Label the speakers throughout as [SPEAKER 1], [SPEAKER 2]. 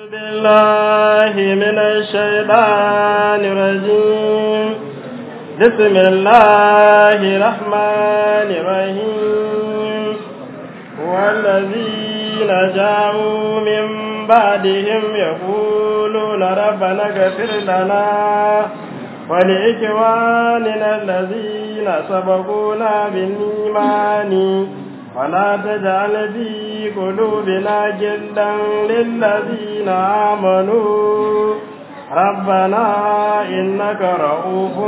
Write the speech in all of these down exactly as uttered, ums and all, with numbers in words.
[SPEAKER 1] بالله من الشيطان الرجيم بسم الله الرحمن الرحيم والذين جاءوا من بعدهم يقولون ربنا اغفر لنا ولإخواننا الذين سبقونا بالإيمان ولا تجعل في قلوبنا غلا للذين آمنوا ربنا إنك رؤوف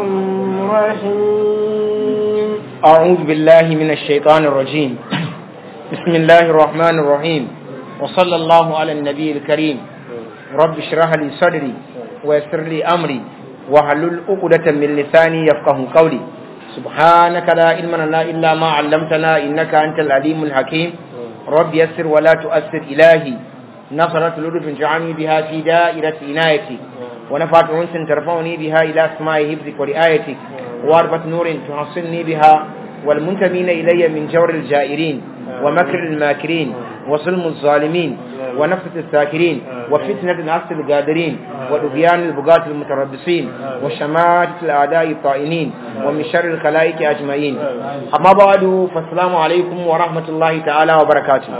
[SPEAKER 1] رحيم.
[SPEAKER 2] أعوذ بالله من الشيطان الرجيم. بسم الله الرحمن الرحيم وصلى الله على النبي الكريم. رب اشرح لي صدري ويسر لي أمري واحلل عقدة من لساني يفقهوا قولي. سبحانك لا علم لنا إلا ما علمتنا إنك أنت العليم الحكيم. رب يسر ولا تؤثر إلهي نصرة لطف جعلني بها في دائرة عنايتك ونفعت أنس ترفعني بها إلى أسماء حفظك ورعايتك واربة نور تحصلني بها والمنتمين إلي من جور الجائرين ومكر الماكرين وظلم الظالمين ونفسة الساكرين وفتنة العصر القادرين ودغيان البغاة المتربصين وشماتة الأعداء الطائنين ومن شر الخلائق أجمعين. أما بعد فالسلام عليكم ورحمة الله تعالى وبركاته.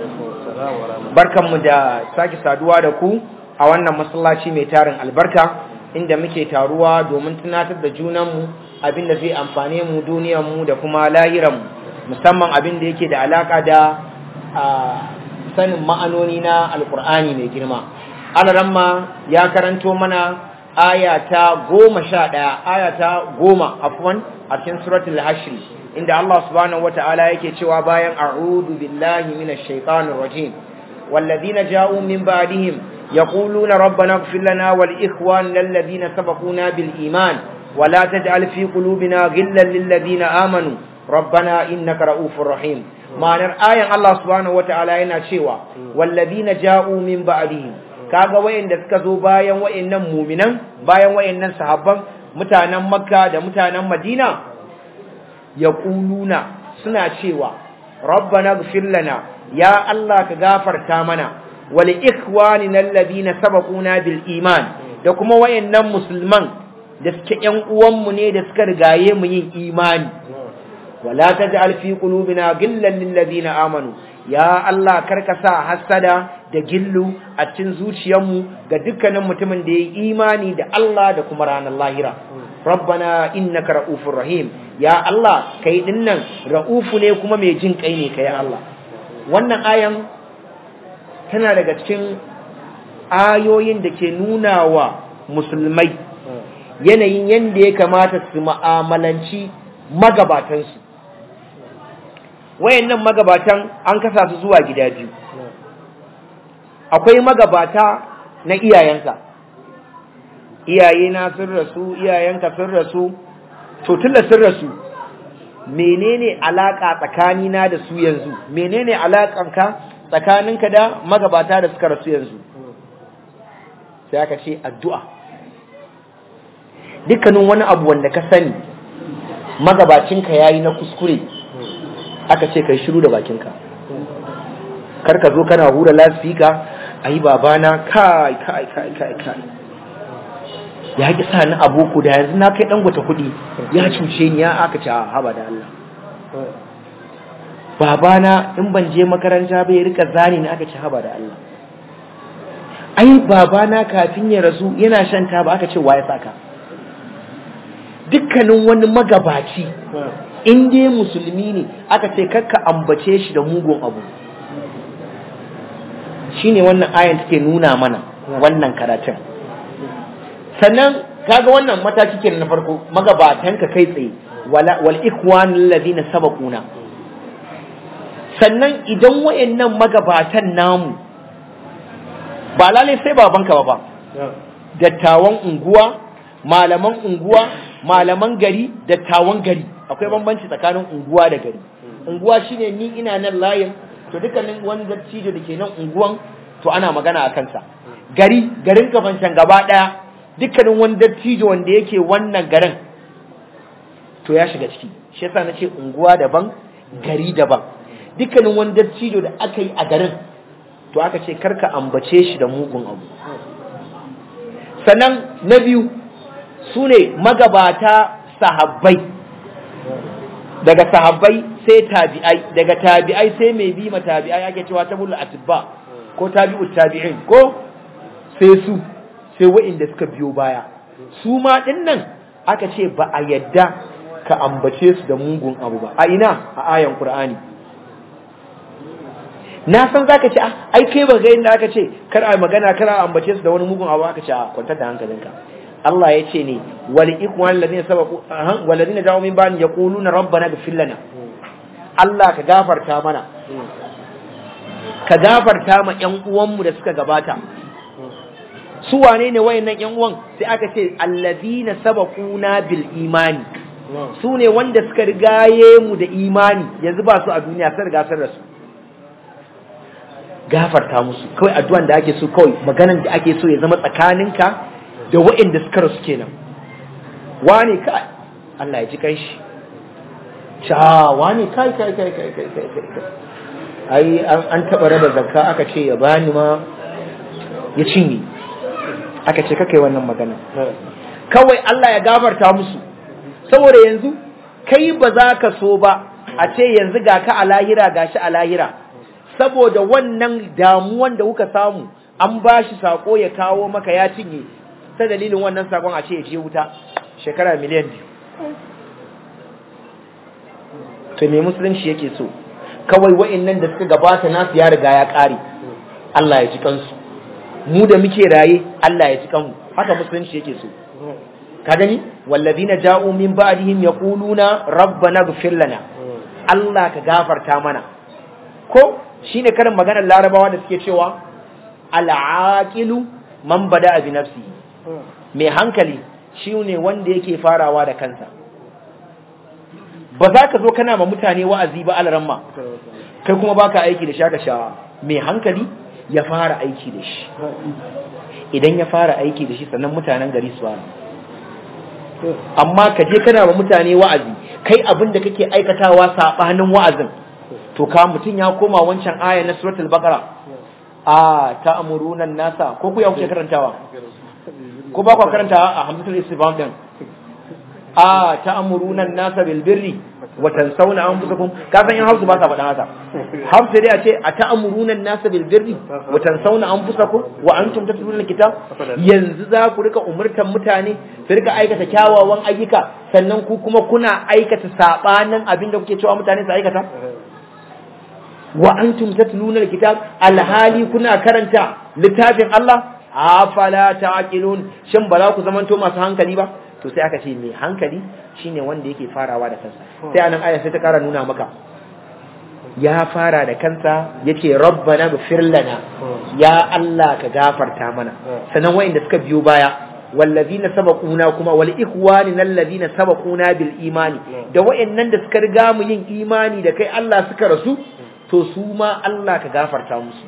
[SPEAKER 2] barkan mu da sake saduwa da ku a wannan masallaci mai tarin albarka inda muke taruwa domin tunatar da junanmu abin da zai amfane mu duniyarmu da kuma lahiranmu, musamman abin da yake da alaka da sanin ma'anoni na alkur'ani mai girma. Alaramma ya karanto mana aya ta goma sha ɗaya aya ta goma afwan a cikin suratul hashr inda Allah subhanahu wata'ala yake cewa bayan a'udhu billahi minash shaitanir rajim walladhina ja'u min ba'dihim yaquluna rabbana ighfir lana wal ikhwanina alladhina sabaquna bil iman wa la taj'al fi qulubina ghillan lil ladina amanu rabbana innaka ra'ufur rahim. ma'anar ayan Allah subhanahu wata'ala yana cewa walladhina ja'u min ba'dihim, kaga wayanda suka zo bayan wayannan mu'minan, bayan wayannan sahabban mutanen Makka da mutanen Madina, yaquluna suna cewa rabbana ighfir lana, ya Allah ka gafarta mana, wal ikhwanina alladhina sabaquna bil iman, da kuma wayannan musulman da suke ƴan uwanmu ne da suka rigaye mu yin imani. wala taj'al fi qulubina ghillan lil ladina amanu, ya Allah karka sa hasada da gillu a cikin zuciyarmu ga dukkanin mutumin da yayi imani da Allah da kuma ranar lahira. rabbana innaka raufur rahim, ya Allah kai dinnan raufu ne kuma mai jin kai ne kai Allah. wannan ayan tana daga cikin ayoyin da ke nuna wa musulmai yanayin yanda ya kamata su mu'amalanci magabatansu. wayannan magabatan an kasa su zuwa gida biyu. akwai magabata na iyayenka, iyaye na sun rasu, iyayenka sun rasu, to tunda sun rasu menene alaka tsakanina da su yanzu, menene alakanka tsakaninka da magabata da suka rasu yanzu? sai aka ce addu'a. dukkanin wani abu wanda ka sani magabacinka yayi na kuskure, aka ce kai shiru da bakinka, kar ka zo kana hura lasfika, ai babana kai kai kai kai kai ya ki sa ni aboko da yanzu na kai dan gwata kudi ya cuce ni, ya aka ce haba da Allah. babana in ban je makaranta ba ya rika zani ni, aka ce haba da Allah. ai babana kafin ya rasu yana shan taba, aka ce waye saka? dukkanin wani magabaci in dai musulmi ne aka ce kakka ambace shi da mugun abu. shine wannan ayan take nuna mana wannan karatun. sannan kaga wannan mataki kenan na farko, magabatan ka kai tsaye, wala wal ikwanul ladina sabaquna. sannan idan wayannan magabatan namu ba lalle sai babanka ba ba, dattawan unguwa, malaman unguwa, malaman gari, dattawan gari. akwai bambanci tsakanin unguwa da gari. unguwa shine ni ina nan layin, to dukkanin wani dattijo da ke nan unguwan to ana magana a kansa. gari garin kafancan gaba daya, dukkanin wani dattijo wanda yake wannan garin to ya shiga ciki. shi yasa nace unguwa daban, gari daban. dukkanin wani dattijo da aka yi a garin to aka ce karka ambace shi da mugun abu. sannan na biyu su ne magabata sahabbai, daga sahabbai sai tabi'ai, daga tabi'ai sai mai bi ma tabi'ai ake cewa tabul atibba ko tabi'ut tabi'in ko sai su sai wa'inda suka biyo baya. Su ma dinnan aka ce ba a yadda ka ambace su da mugun abu ba. A ina? A ayan Qur'ani. Na san zaka ce ai kai ba ga inda aka ce kar a magana kar a ambace su da wani mugun abu, aka ce a kwantar da hankalinka. Allah ya ce ne wal ikwan alladhina sabaqu wal ladina ja'u min ba'd yaquluna rabbana ighfir lana. Allah ka gafarta mana, ka gafarta ma ƴan uwanmu da suka gabata. Su wane ne wayannan ƴan uwan? Sai aka ce alladhina sabaquna bil imani. Su ne wanda suka rigaye mu da imani, yanzu ba su a duniya, sun riga sun rasu. Gafarta musu kawai, addu'an da ake so kawai, maganan da ake so ya zama tsakaninka da wa'inda suka rasu kenan. Wane kai Allah ya ji kai shi, sha wane kai kai kai kai kai kai kai ai an taba raba zakka aka ce ya bani ma ya cinye, aka ce kakai wannan magana. Kawai Allah ya gafarta musu, saboda yanzu kai ba za ka so ba a ce yanzu ga ka a lahira gashi a lahira, saboda wannan damuwan da kuka samu an ba shi sako ya kawo maka ya cinye, ta dalilin wannan sakon a ce ya je wuta shekara miliyan biyu. To me musulunci yake so? Kawai wa'annan da suka gabata nasu ya riga ya kare, Allah ya ji kansu. Mu da muke raye Allah ya ji kanmu, haka musulunci yake so. Ka gani walladina ja'u min ba'dihim yaquluna rabbana ighfir lana, Allah ka gafarta mana. Ko shine karin maganar Larabawa da suke cewa al-aqilu man bada'a bi nafsihi. Mai hankali shine wanda yake farawa da kansa. Ba za ka zo kana ma mutane wa'azi ba alaramma kai kuma baka aiki da shaka shawa. Mai hankali ya fara aiki da shi, idan ya fara aiki da shi sannan mutanen gari su fara. Amma ka je kana ma mutane wa'azi, kai abin da kake aikatawa sabanin wa'azin, to ka mutun ya koma wancan aya na suratul baqara, a ta'muruna an-nasa, ko ku ya kuke karantawa ko ba ku karantawa a hamzatul istifham din, a ta'muruna an-nasa bil birri wa tansawna anfusakum. Ka san in hausu ba sa faɗa haka. Hausa dai a ce a ta'muruna an-nasa bil birri wa tansawna anfusakum wa antum tatluna al-kitab. Yanzu za ku rika umurtan mutane su rika aikata kyawawan ayyuka, sannan ku kuma kuna aikata sabanin abin da kuke cewa mutane su aikata. Wa antum tatluna al-kitab, alhali kuna karanta littafin Allah. Afala ta'qilun, shin ba za ku zamanto masu hankali ba? To sai aka ce mai hankali shine wanda yake farawa da kansa. Sai anan aya sai ta kara nuna maka ya fara da kansa, yace rabbana ighfir lana, ya Allah ka gafarta mana. Sanan wayanda suka biyo baya wallazina sabaquna kuma wal ikhwanina allazina sabaquna bil imani, da wayannan da suka riga mu yin imani da kai Allah suka rasu, to su ma Allah ka gafarta musu.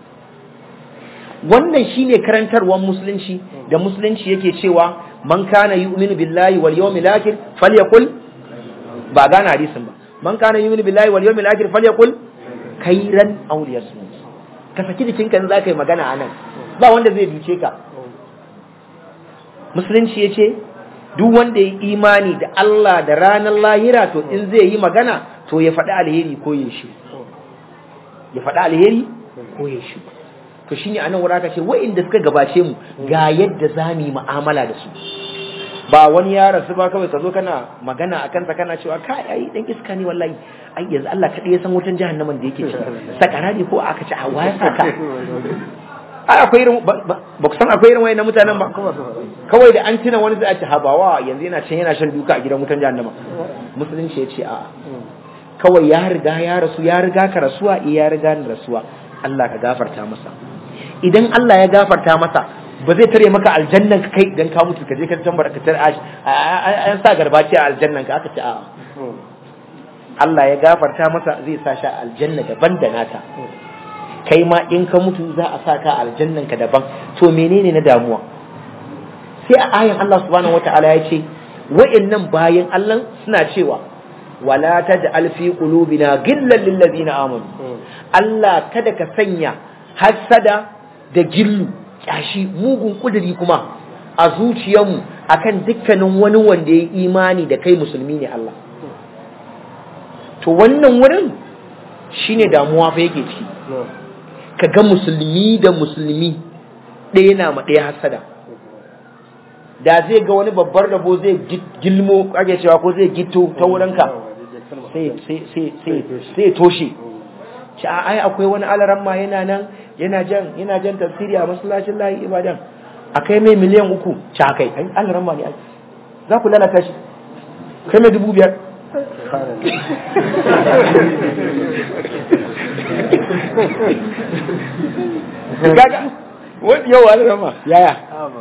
[SPEAKER 2] Wannan shine karantarwar musulunci, da musulunci yake cewa man kana yu'minu billahi wal yawmil akhir falyakul, ba gane hadisin ba, man kana yu'minu billahi wal yawmil akhir falyakul khairan aw liyasmut. Ka saki jikinka in zaka yi magana anan, ba wanda zai duce ka. Musulunci yace duk wanda ya imani da Allah da ranar lahira, to in zai yi magana to ya faɗi alheri ko ya shi, ya faɗi alheri ko ya shi. To shine anan wura ka ce wa'inda suka gabace mu ga yadda zamu yi mu'amala da su. Ba wani ya rasu ba kawai ka zo kana magana akan sa kana cewa kai ai dan iska ne wallahi, ai yanzu Allah kadai ya san wutan jahannaman da yake ci, sakara ne ko aka ci a waya saka. Ai akwai irin ba ku san akwai irin wayannan mutanen ba, kawai da an tuna wani zai ci habawa yanzu yana can yana shan duka a gidan wutan jahannama. Musulunci ya ce a'a, kawai ya riga ya rasu, ya riga ka rasuwa, ya riga ni rasuwa, Allah ka gafarta masa. Idan Allah ya gafarta masa, ba zai tare maka aljannan ka kai dan ka mutu ka je ka tambar ka tar ash an sa garbaci a aljannan ka, aka ce a'a. Allah ya gafarta masa zai sa shi aljanna daban da nata. Kai ma in ka mutu za a sa ka aljannan ka daban. To menene na damuwa? Sai a ayan Allah subhanahu wataala ya ce wa'annan bayan Allah suna cewa wala taj'al fi qulubina ghillan lil ladina amanu. Allah kada ka sanya hasada da gillu, kyashi, mugun kuduri kuma a zuciyarmu akan dukkanin wani wanda ya imani da kai musulmi ne Allah. To wannan wurin shine damuwa fa yake ciki. Ka ga musulmi da musulmi ɗaya na ma ɗaya hasada. Da zai ga wani babbar rabo zai gilmo ake cewa ko zai gito ta wurinka sai sai sai sai sai toshe. Ci ai akwai wani alaramma yana nan yana jan yana jan tafsiri a masallacin layi Ibadan. Akai mai miliyan uku ci akai ai alaramma ne ai. Za ku lalata shi. Kai mai dubu biyar. Gaga wani yau alaramma yaya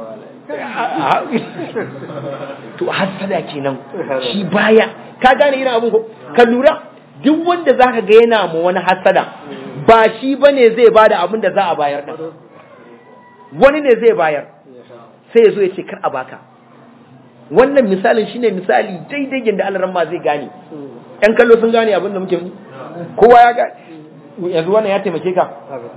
[SPEAKER 2] to hasada kenan shi baya ka gane irin abun ko ka lura duk wanda zaka ga yana mu wani hasada ba shi bane zai bada abin da za a bayar da wani ne zai bayar sai yazo ya ce kar a baka wannan misalin shine misali daidai yanda Allah ramma zai gane ɗan kallo sun gane abin da muke kowa ya ga yanzu wannan ya taimake ka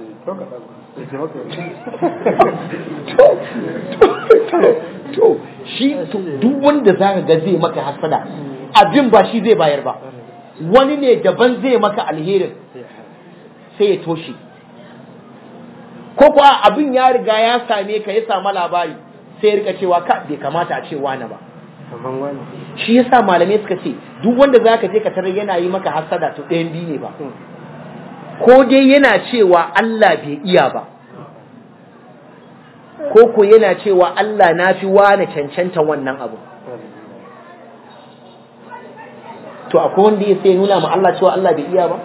[SPEAKER 2] to shi duk wanda zaka ga zai maka hasada abin ba shi zai bayar ba wani ne daban zai maka alherin sai ya toshe ko kuwa abin ya riga ya same ka ya samu labari sai ya rika cewa ka bai kamata a ce wani ba shi yasa malamai suka ce duk wanda zaka je ka tarar yana yi maka hasada to ɗayan biyu ne ba ko dai yana cewa Allah bai iya ba ko ko yana cewa Allah na fi wani cancanta wannan abu to akwai wanda ya sai nuna ma Allah cewa Allah bai iya ba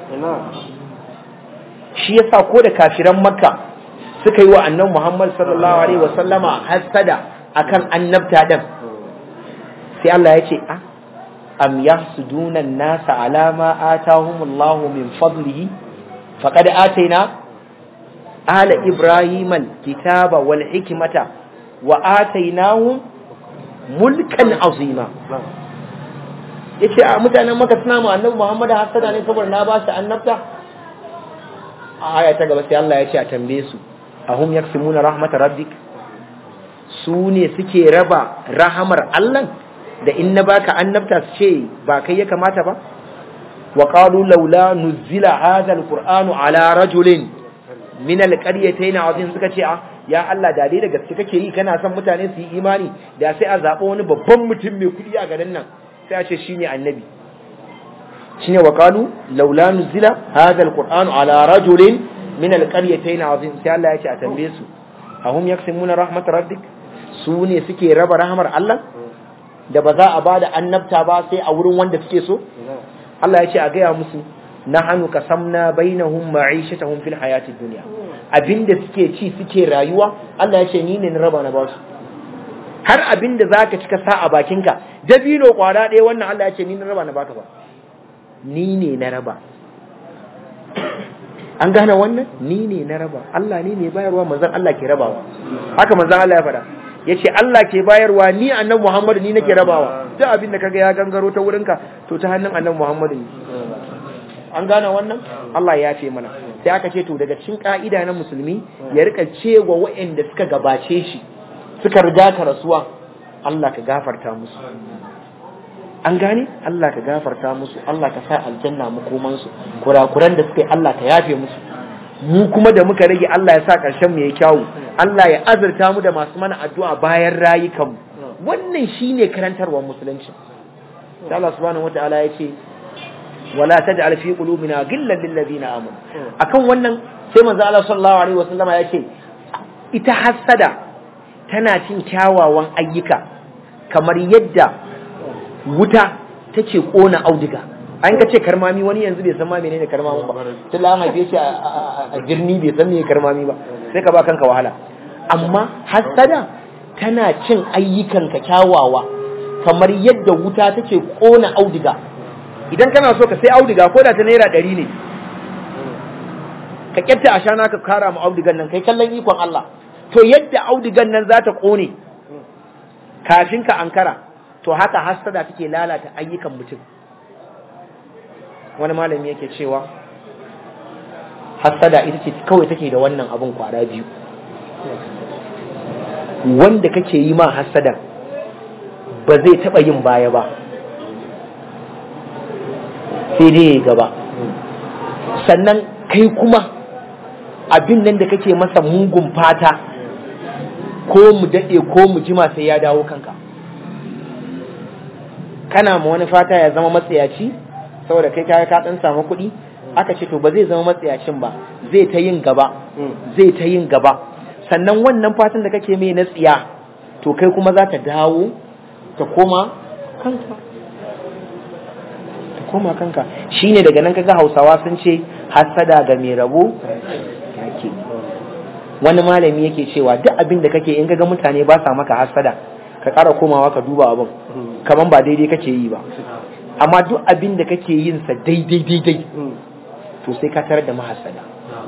[SPEAKER 2] shi yasa ko da kafiran Makka suka yi wa annabi Muhammad sallallahu alaihi wasallama hasada akan annabta din sai Allah ya ce ah am yahsuduna an-nasa ala ma atahumullahu min fadlihi faqad ataina ala ibrahima al-kitaba wal hikmata wa atainahum mulkan azima yace a mutanen Makka suna mu annabi Muhammad hasada ne saboda na ba su annabta a aya ta gaba sai Allah ya ce a tambaye su ahum yaksimuna rahmat rabbik su ne suke raba rahamar Allah da in na baka annabta su ce ba kai ya kamata ba wa qalu laula nuzila hadha alqur'anu ala rajulin min alqaryatayn azim suka ce a ya Allah da dai da gaske kake yi kana son mutane su yi imani da sai a zabo wani babban mutum mai kudi a garin nan sai a ce shine annabi shine wa qalu laula nuzila hadha alqur'anu ala rajulin min alqaryatayn azim sai Allah ya ce a tambaye su ahum yaksimuna rahmat rabbik su ne suke raba rahmar Allah da ba za a bada annabta ba sai a wurin wanda suke so Allah ya ce a gaya musu nahnu qasamna bainahum ma'ishatahum fil hayatid dunya abinda suke ci suke rayuwa Allah ya ce ni ne na raba na ba su har abinda zaka cika sa a bakinka dabino kwara ɗaya wannan Allah ya ce ni na raba na baka ba ni ne na raba an gane wannan ni ne na raba Allah ne mai bayarwa manzon Allah ke rabawa haka manzon Allah ya faɗa yace Allah ke bayarwa ni annabi Muhammad ni nake rabawa duk abin da kaga ya gangaro ta wurinka to ta hannun annabi Muhammad ne an gane wannan Allah ya ce mana sai aka ce to daga cikin ka'ida na musulmi ya rika cewa waɗanda suka gabace shi suka riga ka rasuwa Allah ka gafarta musu an gane Allah ka gafarta musu Allah ka sa aljanna makoman su kurakuran da suka yi Allah ka yafe musu mu kuma da muka rage Allah ya sa karshen mu yayi kyawu Allah ya azurta mu da masu mana addu'a bayan rayukan mu wannan shine karantarwar musulunci sai Allah subhanahu wataala ya ce wala taj'al fi qulubina ghillan lil ladina amanu akan wannan sai manzo Allah sallallahu alaihi wasallama ya ce ita hasada tana cin kyawawan ayyuka kamar yadda wuta take kona auduga an ka ce karmami wani yanzu bai san ma menene karmami ba tun an haife shi a girni bai san me karmami ba sai ka ba kanka wahala amma hasada tana cin ayyukan ka kyawawa kamar yadda wuta take kona auduga idan kana so ka sai auduga ko da ta naira ɗari ne ka kyafta a shana ka kara ma audugan nan kai kallon ikon Allah to yadda audugan nan za ta kone kafin ka ankara to haka hasada take lalata ayyukan mutum wani malami yake cewa hasada ita ce kawai take da wannan abun kwara biyu wanda kake yi ma hasada ba zai taba yin baya ba sai dai gaba. Sannan kai kuma abin nan da kake masa mugun fata ko mu dade ko mu jima sai ya dawo kanka. Kana ma wani fata ya zama matsayaci saboda kai ka ka dan samu kuɗi, aka ce to ba zai zama matsayacin ba, zai ta yin gaba, zai ta yin gaba. Sannan wannan fatan da kake mai na tsiya to kai kuma za ta dawo ta koma kanka, ta koma kanka. Shine daga nan kaga Hausawa sun ce hasada ga mai rabo yake. Wani malami yake cewa duk abin da kake in kaga mutane ba sa maka hasada ka ƙara komawa ka duba abin kaman ba daidai kake yi ba. Amma duk abin da kake yin sa daidai daidai to sai ka tarar da mahasada.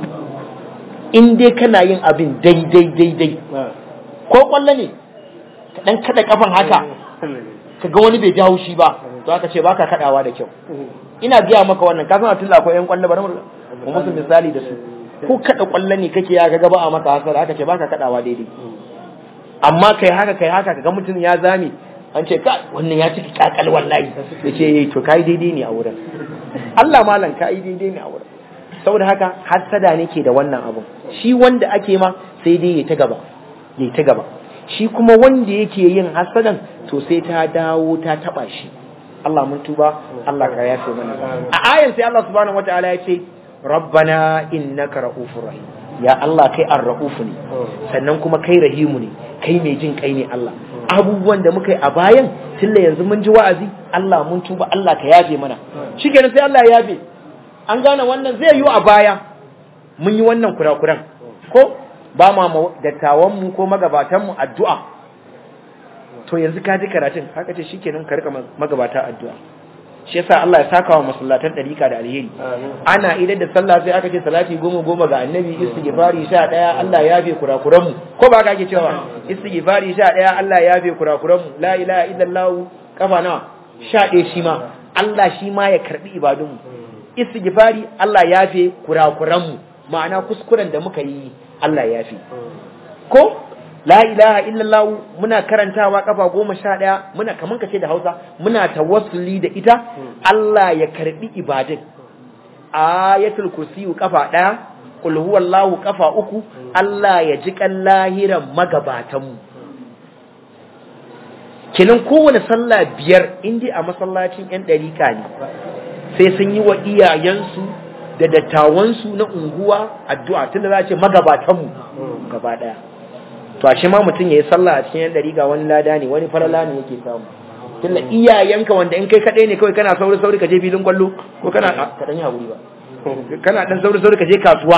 [SPEAKER 2] In dai kana yin abin daidai daidai ko kwallo ne ka dan kada kafan haka ka ga wani bai jawo shi ba to aka ce baka kadawa da kyau. Ina biya maka wannan ka san a tilla akwai yan kwallo bari mu musu misali da su. Ko kada kwallo ne kake ya ga ba a maka hasara aka ce baka kadawa daidai. Amma kai haka kai haka kaga mutum ya zame an ce ka wannan ya ciki kakal wallahi yace to kai daidai ne a wurin. Allah malam kai daidai ne a wurin. Saboda haka hasada ne ke da wannan abun. Shi wanda ake ma sai dai ya ta gaba ya ta gaba. Shi kuma wanda yake yin hasadan to sai ta dawo ta taba shi. Allah mun tuba, Allah ka yafe mana. A ayan sai Allah subhanahu wataala ya ce rabbana innaka ra'ufur rahim. Ya Allah kai ar-ra'uf ne, sannan kuma kai rahimu ne, kai mai jin kai ne Allah. Abubuwan da muka yi a bayan tilla yanzu mun ji wa'azi, Allah mun tuba, Allah ka yafe mana. Shikenan sai Allah ya yafe. An gane wannan zai yi a baya mun yi wannan kurakuran ko ba ma dattawan mu ko magabatan mu addu'a. To yanzu ka ji karatun haka ce shikenan ka rika magabata addu'a. Shi yasa Allah ya saka wa masallatan dariƙa da alheri. Ana idan da sallah sai aka ce salati goma goma ga annabi, istighfari sha ɗaya, Allah ya yafe kurakuran mu ko ba ka ake cewa istighfari sha ɗaya, Allah ya yafe kurakuran mu, la ilaha illallah kafa nawa sha ɗaya shi ma Allah shi ma ya karbi ibadun mu. Istighfari Allah ya yafe kurakuran mu, ma'ana kuskuren da muka yi Allah ya yafe. Ko la ilaha illallah muna karantawa kafa goma sha ɗaya, muna kaman kace da Hausa muna tawassuli da ita Allah ya karbi ibadin. Ayatul kursi kafa ɗaya, qul huwallahu kafa uku, Allah ya ji kan lahiran magabatan mu. Kenan kowane sallah biyar indai a masallacin yan dariƙa ne sai sun yi wa iyayensu da dattawansu na unguwa addu'a tunda za a ce magabatan mu gaba ɗaya. To ashe ma mutum yayi sallah a cikin yan dariga wani lada ne, wani farala ne yake samu. Tunda iyayenka wanda in kai kadai ne kawai kana sauri sauri ka je filin kwallo ko kana ka dan yi hakuri ba. Kana dan sauri sauri ka je kasuwa.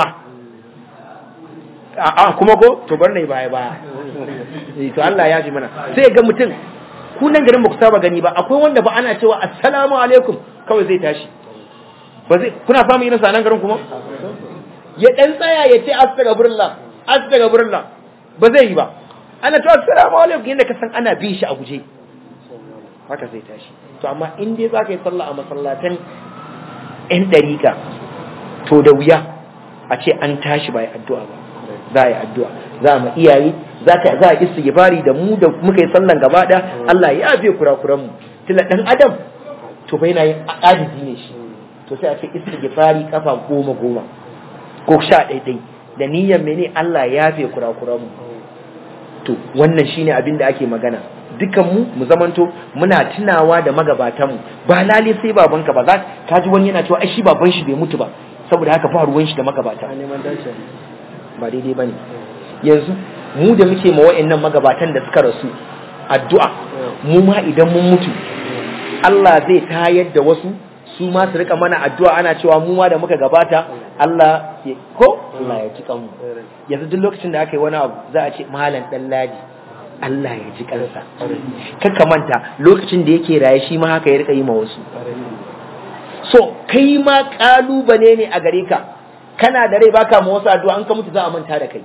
[SPEAKER 2] A kuma ko to bar nayi baya baya. To Allah ya ji mana. Sai ga mutum ku nan garin ba ku saba gani ba, akwai wanda ba ana cewa assalamu alaikum kawai zai tashi. Ba zai kuna samu irin sanan garin kuma? Ya dan tsaya ya ce astaghfirullah astaghfirullah ba zai yi ba. Ana ta assalamu alaikum yanda ka san ana bin shi a guje haka zai tashi. To amma in dai zaka yi sallah a masallatan ɗan dariƙa to da wuya a ce an tashi ba yi addu'a ba. Za a yi addu'a, za mu iyaye, za ka za a istighfari da mu da muka yi sallan gaba da Allah ya yafe kurakuran mu. Tilla dan adam to bai na yin ajizi ne shi. To sai a ce istighfari kafa goma goma ko sha ɗaya ɗaya da niyyar mene Allah ya yafe kurakuran mu. To wannan shine abin da ake magana. Dukan mu mu zamanto muna tunawa da magabatan mu, ba lale sai babanka ba. Za ka ji wani yana cewa ai shi baban shi bai mutu ba saboda haka ba ruwan shi da magabata. Ba daidai bane. Yanzu mu da muke ma wayannan magabatan da suka rasu addu'a, mu ma idan mun mutu Allah zai tayar da wasu su ma su rika mana addu'a ana cewa mu ma da muka gabata Allah ya ko Allah ya ji kanmu. Yanzu duk lokacin da aka yi wani abu za a ce malam dan ladi Allah ya ji kansa. Kaka manta lokacin da yake raye shi ma haka ya rika yi ma wasu. So kai ma kalubale ne a gare ka, kana da rai baka ma wasu addu'a an ka mutu za a manta da kai.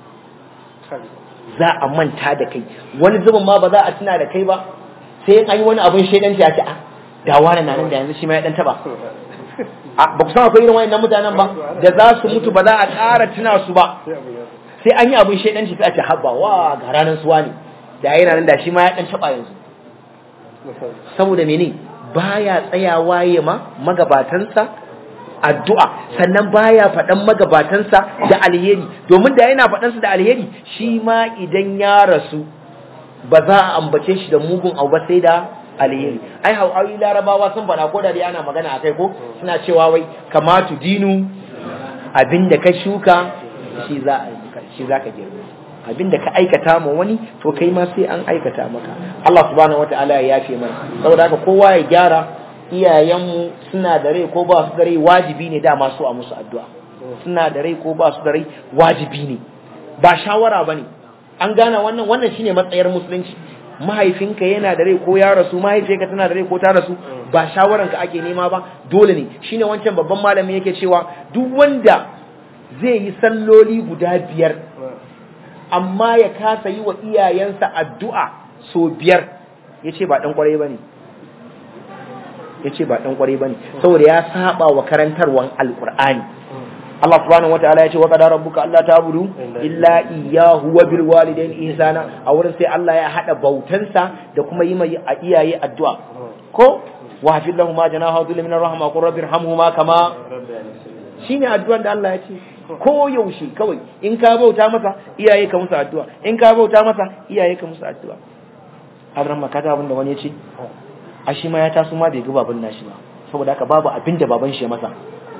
[SPEAKER 2] Za a manta da kai, wani zubin ma ba za a tuna da kai ba sai an yi wani abin shaidanci a ce a da wani na nan da yanzu shi ma ya dan taba. Ba ku san akwai irin wayannan mutanen ba da za su mutu ba za a ƙara tuna su ba sai an yi abin shaidanci sai a ce habba wa ga ranar suwa ne da yana nan da shi ma ya dan taba yanzu saboda mene baya tsayawa ya ma magabatansa addu'a sannan baya faɗan magabatansa da alheri domin da yana faɗansa da alheri shi ma idan ya rasu ba za a ambace shi da mugun abu ba sai da alheri ai hawaii larabawa sun faɗa ko da dai ana magana akai ko suna cewa wai kamatu dinu abinda ka shuka shi za shi zaka girma abinda ka aikata ma wani to kai ma sai an aikata maka Allah subhanahu wataala ya yafe mana saboda haka kowa ya gyara iyayenmu suna da rai ko ba su da rai wajibi ne dama su a musu addu'a suna da rai ko ba su da rai wajibi ne ba shawara bane an gana wannan wannan shine matsayar musulunci mahaifinka yana da rai ko ya rasu mahaifiyarka tana da rai ko ta rasu ba shawaranka ake nema ba dole ne shine wancan babban malami yake cewa duk wanda zai yi salloli guda biyar amma ya kasa yi wa iyayensa addu'a so biyar yace ba dan kwarai bane yace ba dan kwarai bane saboda ya saba wa karantarwan alqur'ani Allah subhanahu wataala yace wa qadara rabbuka alla ta'budu illa iyyahu wa bil walidayni ihsana a wurin sai Allah ya hada bautansa da kuma yi mai iyaye addu'a ko wa hafillahu ma janaha dhul min arrahma qur rabbirhamhuma kama shine addu'an da Allah ya ce ko yaushe kawai in ka bauta masa iyaye ka musu addu'a in ka bauta masa iyaye ka musu addu'a har ma kaga abin da wani ya ce a shi ma ya taso ma bai ga baban nashi ba saboda haka babu abin da baban shi ya masa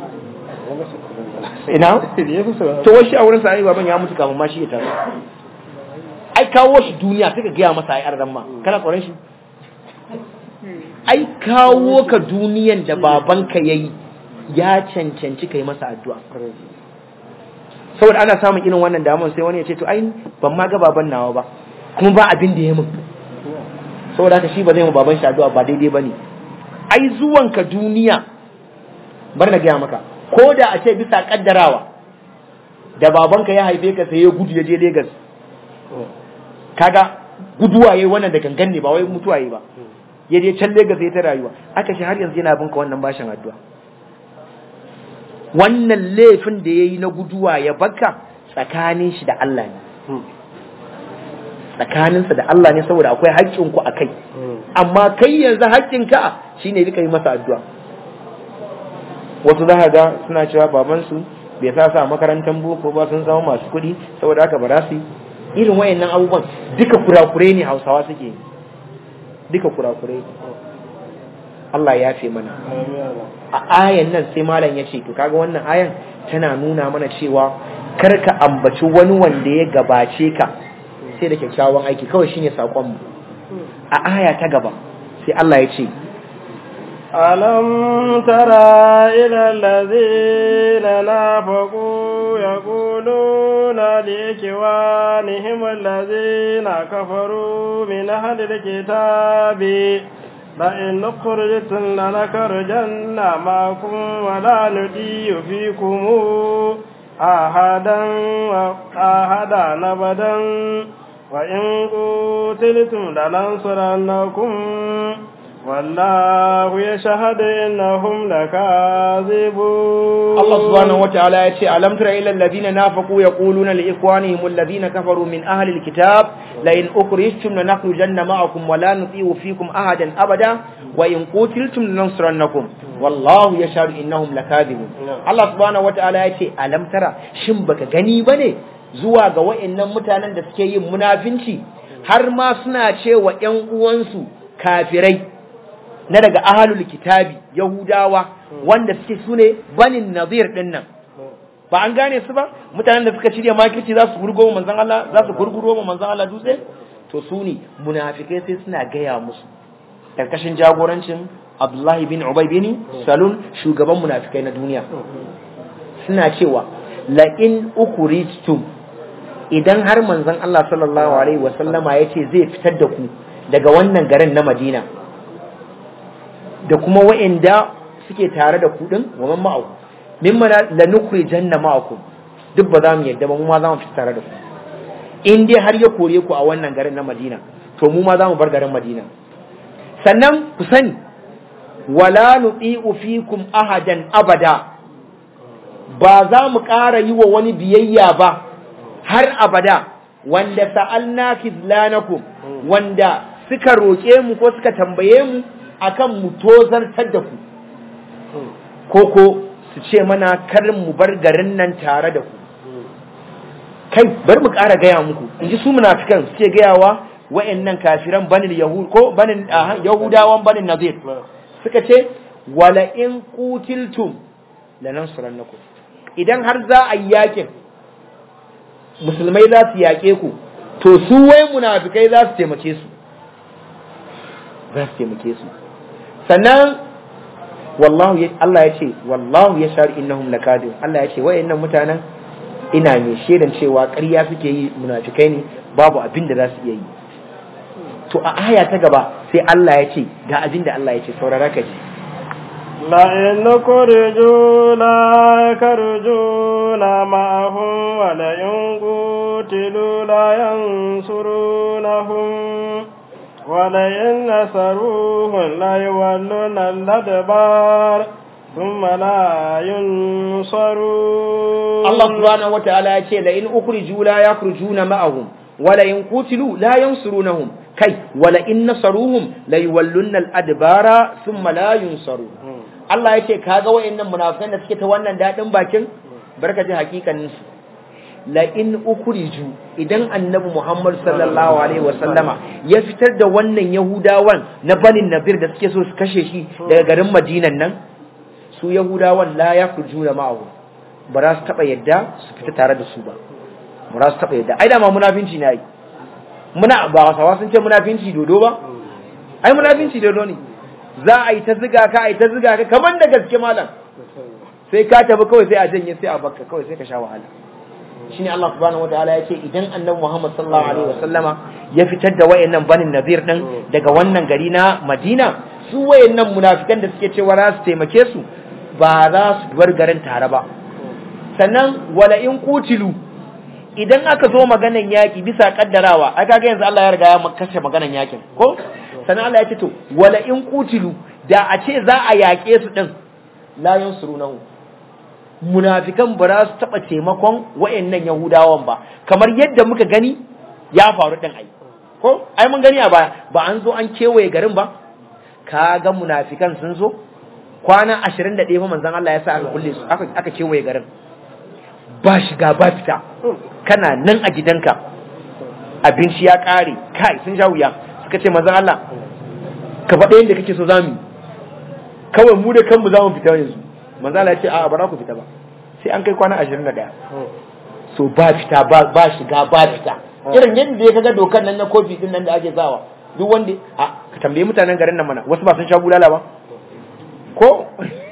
[SPEAKER 2] ina to wai shi a wurin sa ai baban ya mutu kafin ma shi ya taso ai kawo shi duniya take ga masa ai ardan ma kana tsoron shi ai kawo ka duniyan da babanka yayi ya cancanci kai masa addu'a saboda ana samun irin wannan damuwa sai wani ya ce to ai ban ma ga baban nawa ba kuma ba abin da ya min saboda haka shi ba zai mu baban shi addu'a ba daidai bane ai zuwanka duniya bar na gaya maka ko da a ce bisa kaddarawa da babanka ya haife ka sai ya gudu ya je Lagos kaga guduwa yayi wannan da gangan ne ba wai mutuwa yayi ba ya je can Lagos ya ta rayuwa aka shi har yanzu yana binka wannan bashin addu'a wannan laifin da yayi na guduwa ya baka tsakanin shi da Allah ne tsakaninsa da Allah ne saboda akwai haƙƙin ku akai amma kai yanzu haƙƙin ka shine rika yi masa addu'a wasu za ga suna cewa baban su bai sa sa makarantar boko ba sun zama masu kuɗi saboda haka ba za su irin wayannan abubuwan duka kurakure ne Hausawa suke duka kurakure Allah ya fi mana a ayan nan sai malam ya ce to kaga wannan ayan tana nuna mana cewa karka ambaci wani wanda ya gabace ka sai da kyakkyawan aiki kawai shine sakon mu a aya ta gaba sai Allah ya ce
[SPEAKER 1] alam tara ila allazina nafaqu yaquluna liikhwanihim allazina kafaru min ahli alkitabi لئن أخرجتم لنخرجن معكم ولا نطيع فيكم أحدا أحدا أبدا وإن قتلتم لننصرنكم والله يشهد إنهم لكاذبون
[SPEAKER 2] الله سبحانه وتعالى يقول ألم تر إلى الذين نافقوا يقولون لإخوانهم الذين كفروا من أهل الكتاب لئن أخرجتم لنخرجن معكم ولا نطيع فيكم أحدا أبدا وإن قتلتم لننصرنكم والله يشهد إنهم لكاذبون الله سبحانه وتعالى يقول ألم ترى شنبك غني zuwa ga wayannan mutanen da suke yin munafinci har ma suna cewa ƴan uwansu kafirai na daga ahlul kitabi yahudawa wanda suke sune banin nazir din nan ba an gane su ba mutanen da suka shirya makirci za su gurgo manzon Allah za su gurguro manzon Allah dutse to su ne munafikai sai suna gaya musu karkashin jagorancin Abdullah bin Ubay bin Salul shugaban munafikai na duniya suna cewa la in ukhrijtum idan har manzon Allah sallallahu alaihi wasallama yace zai fitar da ku daga wannan garin na Madina da kuma wa'inda suke tare da ku din wa man ma'aku mimma la nukhrijanna ma'akum duk ba za mu yadda ba mu ma za mu fita tare da ku in dai har ya kore ku a wannan garin na Madina to mu ma za mu bar garin Madina sannan ku sani wala nuti'u fikum ahadan abada ba za mu ƙara yi wa wani biyayya ba har abada, wanda sa'alna kizlanakum, wanda suka roƙe mu ko suka tambaye mu akan mu tozartar da ku, koko su ce mana kar mu bar garin nan tare da ku. Kai bar mu ƙara gaya muku, in ji su munafikan suke gayawa wa'annan kafiran banin yahud ko banin yahudawan banin nazir, suka ce wala in qutiltum lanansurannakum, idan har za a yi yakin musulmai za su yaƙe ku, to su wai munafikai za su taimake su, za su taimake su. Sannan wallahu Allah ya ce wallahu ya shar innahum lakadib, Allah ya ce wayannan mutanen ina mai shedan cewa ƙarya suke yi, munafikai ne, babu abin da za su iya yi. To a aya ta gaba sai Allah ya ce ga abin da Allah ya ce, saurara ka ji.
[SPEAKER 1] la in kurju la karjuna ma'ahum wa la in qutilu la yansurunahum wa la in nasaruhum la yawalluna al-adbar thumma la yunsarun.
[SPEAKER 2] Allah subhanahu wa ta'ala ya ce la in ukhriju la yakhrujuna ma'ahum wa la in qutilu la yansurunahum, kai wala in nasaruhum la yawalluna al-adbara thumma la yunsaru. Allah yake kaga wayannan munafikan da suke ta wannan dadin bakin, barkaji hakikanin su. La in ukhriju, idan annabi Muhammad sallallahu alaihi wasallama ya fitar da wannan yahudawan na banin nabir da suke so su kashe shi daga garin Madinan nan, su yahudawan la yakhrujuna ma'ahu, ba za su taba yadda su fita tare da su ba, ba za su taba yadda. Ai da ma munafinci ne ai, muna ba wasawa sun ce munafinci dodo ba, ai munafinci dodo ne, za a yi ta ziga ka a yi ta ziga ka kamar da gaske malam, sai ka tafi kawai sai a janye sai a bakka kawai sai ka sha wahala. Shine Allah subhanahu wataala ya ce idan annabi Muhammad sallallahu alaihi wasallama ya fitar da wayannan banin nazir din daga wannan gari na Madina, su wayannan munafikan da suke cewa za su taimake su ba za su bar garin tare ba. Sannan wala in qutilu, idan aka zo maganan yaki bisa kaddarawa, ai kaga yanzu Allah ya riga ya kashe maganan yakin ko, sannan Allah ya ce to wala in qutilu, da a ce za a yake su din la yansurunahu, munafikan ba za su taba taimakon wayannan yahudawan ba, kamar yadda muka gani ya faru din ai ko, ai mun gani a baya ba an zo an kewaye garin ba, kaga munafikan sun zo kwana ashirin da ɗaya fa manzon Allah ya sa aka kulle su, aka aka kewaye garin, ba shiga ba fita, kana nan a gidanka, abinci ya ƙare, kai sun sha wuya, suka ce manzon Allah ka faɗa yadda kake so zamu, kawai mu da kanmu zamu fita yanzu. Manzon Allah ya ce a'a ba za ku fita ba, sai an kai kwana ashirin da ɗaya. So ba fita ba ba shiga ba fita, irin yadda ya kaga dokar nan na kofi din nan da ake sawa, duk wanda a ka tambaye mutanen garin nan mana, wasu ba sun sha bulala ba ko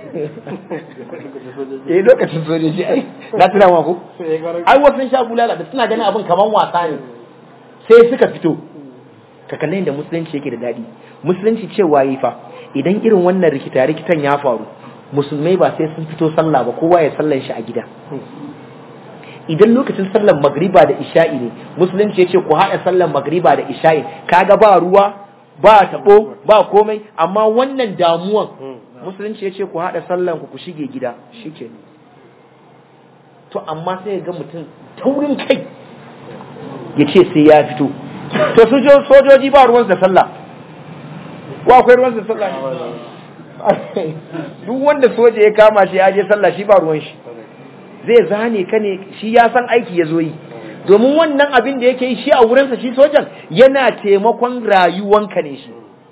[SPEAKER 2] eh lokacin sojoji ai na tuna ma ku ai wasu sha bulala da suna ganin abin kaman wasa ne, sai suka fito. Ka kalle inda musulunci yake da dadi, musulunci cewa yi fa idan irin wannan rikita rikitan ya faru, musulmai ba sai sun fito sallah ba, kowa ya sallan shi a gida. Idan lokacin sallan magriba da isha'i ne, musulunci ya ce ku haɗa sallan magriba da isha'i, kaga ba ruwa ba taɓo ba komai, amma wannan damuwan musulunci ya ce ku haɗa sallan ku ku shige gida, shike. To amma sai ga mutum taurin kai ya ce sai ya fito, to su sojoji ba ruwansu da sallah, ko akwai ruwansu da sallah? Duk wanda soja ya kama shi ya je sallah shi ba ruwan shi, zai zane ka ne, shi ya san aiki ya zo yi, domin wannan abin da yake yi shi a wurinsa, shi sojan yana taimakon rayuwanka ne shi.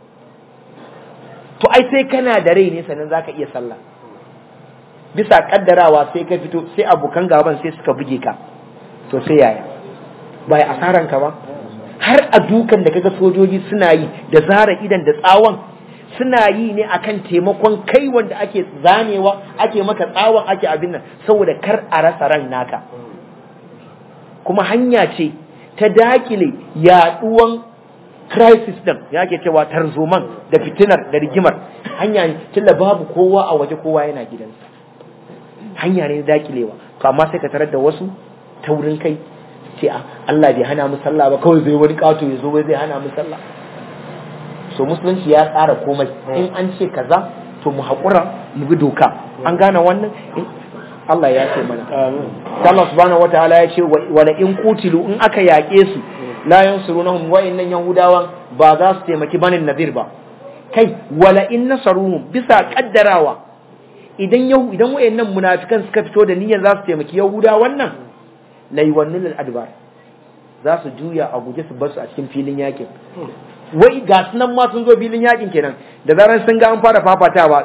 [SPEAKER 2] To ai sai kana da rai ne sannan zaka iya sallah, bisa kaddarawa sai ka fito sai abokan gaban sai suka buge ka, to sai yaya, ba ya asaran ka ba? Har a dukan da kaga sojoji suna yi da zara idan da tsawon, suna yi ne akan taimakon kai wanda ake zanewa, ake maka tsawon, ake abin nan, saboda kar a rasa ran naka. Kuma hanya ce ta dakile yaduwan crisis din, ya ke cewa tarzoman da fitinar da rigimar, hanya ne tunda babu kowa a waje, kowa yana gidansa, hanya ne dakilewa. To amma sai ka tarar da wasu taurin kai ce a Allah bai hana mu sallah ba, kawai zai wani kato ya zo wai zai hana mu sallah. So musulunci ya tsara komai, in an ce kaza to mu haƙura mu bi doka, an gane wannan. Allah ya ce mana Allah subhanahu wataala ya ce wala in qutilu in aka yaƙe su la yansurunhum wa innan yahudawan ba za su taimaki banin nadir ba kai wala in nasaruhum bisa kaddarawa idan yau idan wayannan munafikan suka fito da niyyar za su taimaki yahudawan nan la yuwannul adbar za su juya a guje su bar su a cikin filin yakin wai ga sunan ma sun zo filin yakin kenan da zaran sun ga an fara fafatawa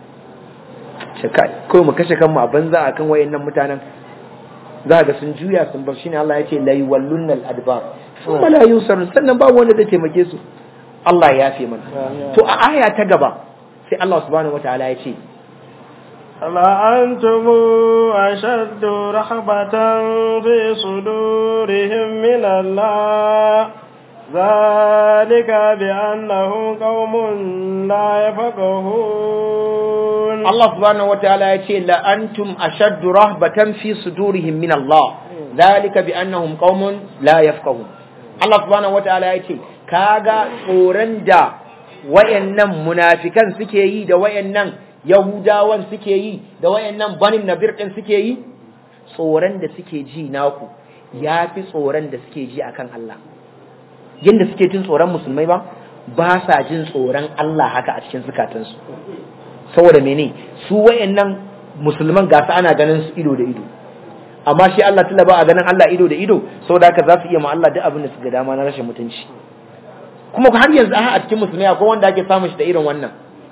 [SPEAKER 2] kai ko mu kashe kanmu a banza akan wayannan mutanen za ga sun juya sun bar shine Allah ya ce la yuwallunnal adbar kuma la yusarun sannan babu wanda zai taimake su Allah ya yafe mana to a aya ta gaba sai Allah subhanahu wataala ya ce
[SPEAKER 1] la antum ashaddu rahbatan fi sudurihim min Allah ذلك بأنه قوم لا يفقهون
[SPEAKER 2] الله سبحانه وتعالى يقول لأنتم أشد رهبة في صدورهم من الله ذلك بأنهم قوم لا يفقهون الله سبحانه وتعالى يقول كاغا قرندا وإنم منافقا سكيي دا وإنم يهوداوان سكيي دا وإنم بني النبير سكيي tsoron da suke ji naku ya fi tsoron da suke ji akan Allah yadda suke jin tsoron musulmai ba ba sa jin tsoron Allah haka a cikin zukatansu saboda mene su wayannan musulman ga su ana ganin su ido da ido amma shi Allah tunda ba a ganin Allah ido da ido saboda haka za su iya ma Allah duk abin da suka dama na rashin mutunci kuma har yanzu a cikin musulmai akwai wanda ake samun shi da irin wannan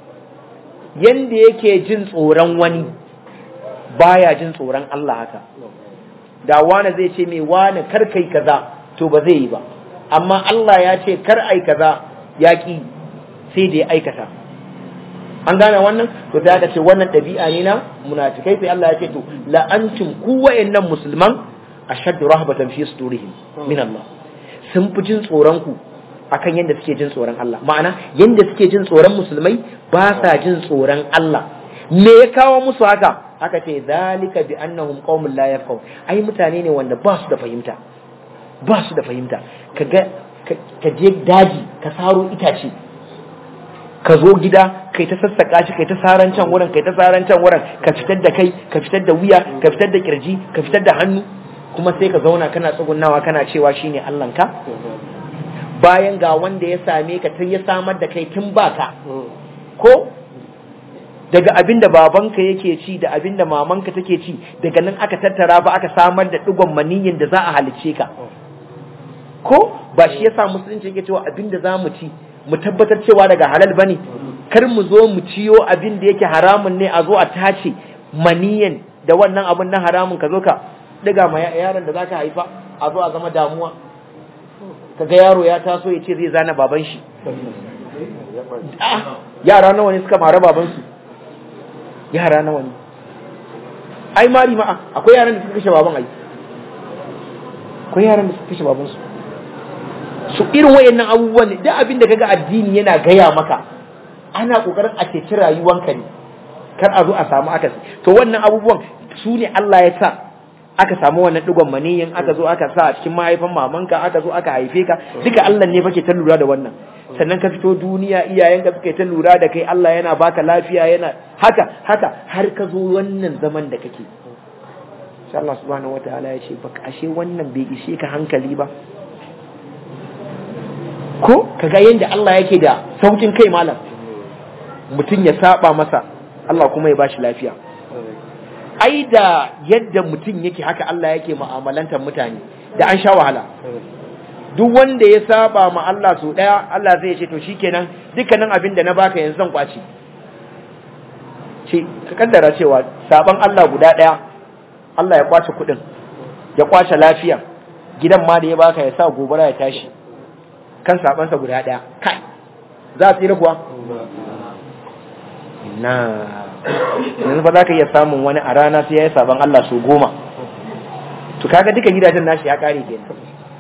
[SPEAKER 2] yanda yake jin tsoron wani baya jin tsoron Allah haka da wani zai ce me wani kar kai kaza to ba zai yi ba amma Allah ya ce kar ai kaza yaki sai da ya aikata an gane wannan to sai aka ce wannan dabi'a ne na munafikai sai Allah ya ce to la antum ku wayannan musulman ashaddu rahbatan fi sudurihim min Allah sun fi jin tsoron ku akan yanda suke jin tsoron Allah ma'ana yanda suke jin tsoron musulmai ba sa jin tsoron Allah me ya kawo musu haka aka ce zalika bi annahum qaumun la yafqahun ai mutane ne wanda ba su da fahimta ba su da fahimta ka je daji ka saro itace ka zo gida kai ta sassaka shi kai ta saran can wurin kai ta saran can wurin ka fitar da kai ka fitar da wuya ka fitar da kirji ka fitar da hannu kuma sai ka zauna kana tsugunnawa kana cewa shine Allahnka bayan ga wanda ya same ka tun ya samar da kai tun baka ko daga abinda babanka yake ci da abinda mamanka take ci daga nan aka tattara ba aka samar da digon maniyin da za a halice ka ko ba shi yasa musulunci yake cewa abinda zamu ci mu tabbatar cewa daga halal bane kar mu zo mu ciyo abin da yake haramun ne a zo a tace maniyan da wannan abin na haramun ka zo ka diga ma yaron da zaka haifa a zo a zama damuwa kaga yaro ya taso ya ce zai zana baban shi yara nawa ne suka mara baban su yara nawa ne ai mari ma akwai yaran da suka kashe baban ai akwai yaran da suka kashe baban su su irin wayannan abubuwan ne duk abin da kaga addini yana gaya maka ana kokarin a ceci rayuwanka ne kar a zo a samu akasi to wannan abubuwan su ne Allah ya sa aka samu wannan digon maniyin aka zo aka sa a cikin mahaifan mamanka aka zo aka haife ka duka Allah ne fake ta lura da wannan sannan ka fito duniya iyayenka suka ta lura da kai Allah yana baka lafiya yana haka haka har ka zo wannan zaman da kake insha Allah subhanahu wataala ya ce baka ashe wannan bai ishe ka hankali ba ko kaga yanda Allah yake da saukin kai malam mutum ya saba masa Allah kuma ya bashi lafiya ai da yadda mutum yake haka Allah yake mu'amalantar mutane da an sha wahala duk wanda ya saba ma Allah so daya Allah zai ce to shikenan dukkanin abin da na baka yanzu zan kwace ce ka kaddara cewa saban Allah guda daya Allah ya kwace kudin ya kwace lafiya gidan ma da ya baka ya sa gobara ya tashi kan sabansa guda daya kai za a tsira kuwa na yanzu ba za ka iya samun wani a rana sai ya yi saban Allah su goma to kaga duka gidajen nashi ya kare kenan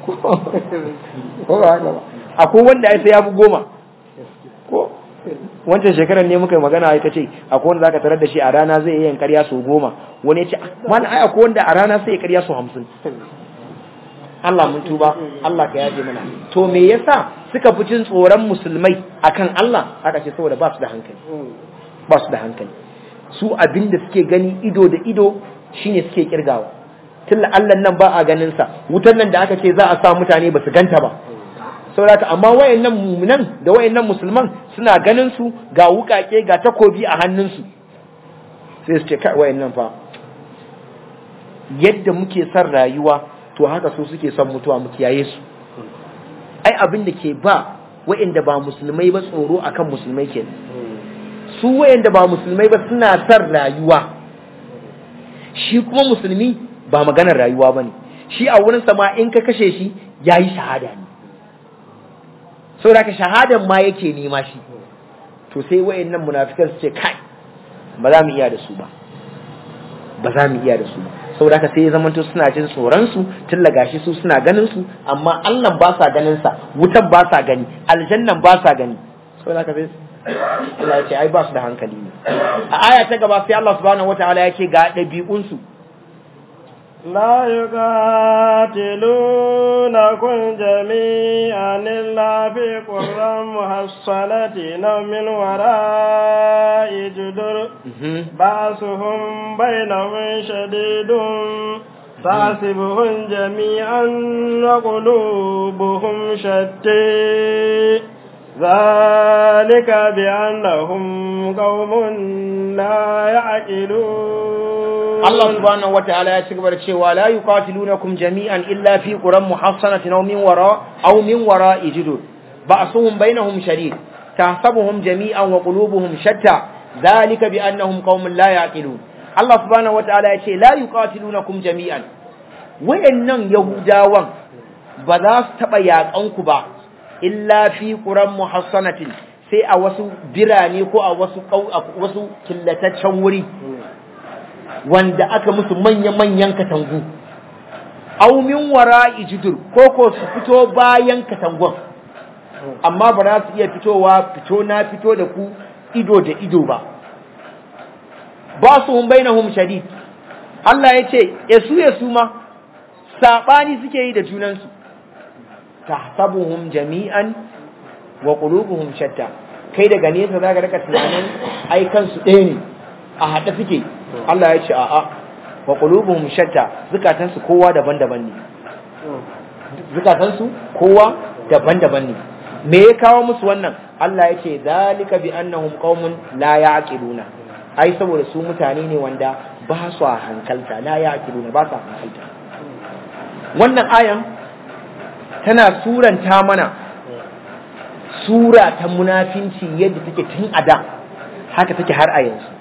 [SPEAKER 2] akwai wanda ai sai ya fi goma ko wancan shekarar ne muka yi magana ai kace akwai wanda zaka tarar da shi a rana zai yi yin ƙarya su goma wani ya ce mana ai akwai wanda a rana sai ya ƙarya su hamsin Allah mun tuba Allah ka yaje mana to me yasa suka fi jin tsoron musulmai akan Allah aka ce saboda ba su da hankali ba su da hankali su abinda suke gani ido da ido shine suke kirgawa tilla Allah nan ba a ganin sa wutan nan da aka ce za a sa mutane ba su ganta ba saboda amma wayannan mu'minan da wayannan musulman suna ganin su ga wukake ga takobi a hannunsu sai su ce kai wayannan fa yadda muke son rayuwa to haka su suke son mutuwa mu kiyaye su ai abin da ke ba wayanda ba musulmai ba tsoro akan musulmai kenan su wayanda ba musulmai ba suna son rayuwa shi kuma musulmi ba maganar rayuwa bane shi a wurin sa ma in ka kashe shi yayi shahada ne saboda ka shahadan ma yake nema shi to sai wayannan munafikan su ce kai ba za mu iya da su ba ba za mu iya da su ba saboda haka sai ya zamanto suna jin tsoron su tun gashi su suna ganin su amma Allah ba sa ganin sa wutan ba sa gani aljannan ba sa gani saboda haka sai Allah ya ce ai ba su da hankali ne a aya ta gaba sai Allah subhanahu wataala ya ce ga dabi'un su
[SPEAKER 1] لا يقاتلونكم جميعا إلا في قرى محصنة أو من وراء جدر بأسهم بينهم شديد تحسبهم جميعا وقلوبهم شتى ذلك بأنهم قوم لا يعقلون
[SPEAKER 2] Allah subhanahu wataala ya ci gaba da cewa la yuqatilunakum jami'an illa fi quran muhassanatin aw min wara aw min wara'i judur ba'suhum bainahum shadid tahsabuhum jami'an wa qulubuhum shatta dhalika bi annahum qaumun la yaqilun Allah subhanahu wataala ya ce la yuqatilunakum jami'an wayannan yahudawan ba za su taba yakan ku ba illa fi quran muhassanatin sai a wasu birane ko a wasu wasu killataccen wuri wanda aka musu manya-manyan katangu aw min wara'i judur ko ko su fito bayan katangon amma ba za su iya fitowa fito na fito da ku ido da ido ba ba su hum bainahum shadid Allah ya ce yasu yasu ma sabani suke yi da junansu tahsabuhum jami'an wa qulubuhum shatta kai daga nesa zaka rika tunanin ai kansu ɗaya ne a haɗe suke Allah ya ce a'a wa qulubuhum shatta zukatansu kowa daban-daban ne zukatansu kowa daban-daban ne me ya kawo musu wannan Allah ya ce zalika bi annahum qaumun la ya'qiluna ai saboda su mutane ne wanda ba su hankalta la ya'qiluna ba su hankalta wannan ayan tana suranta mana sura ta munafinci yadda take tun a da haka take har a yanzu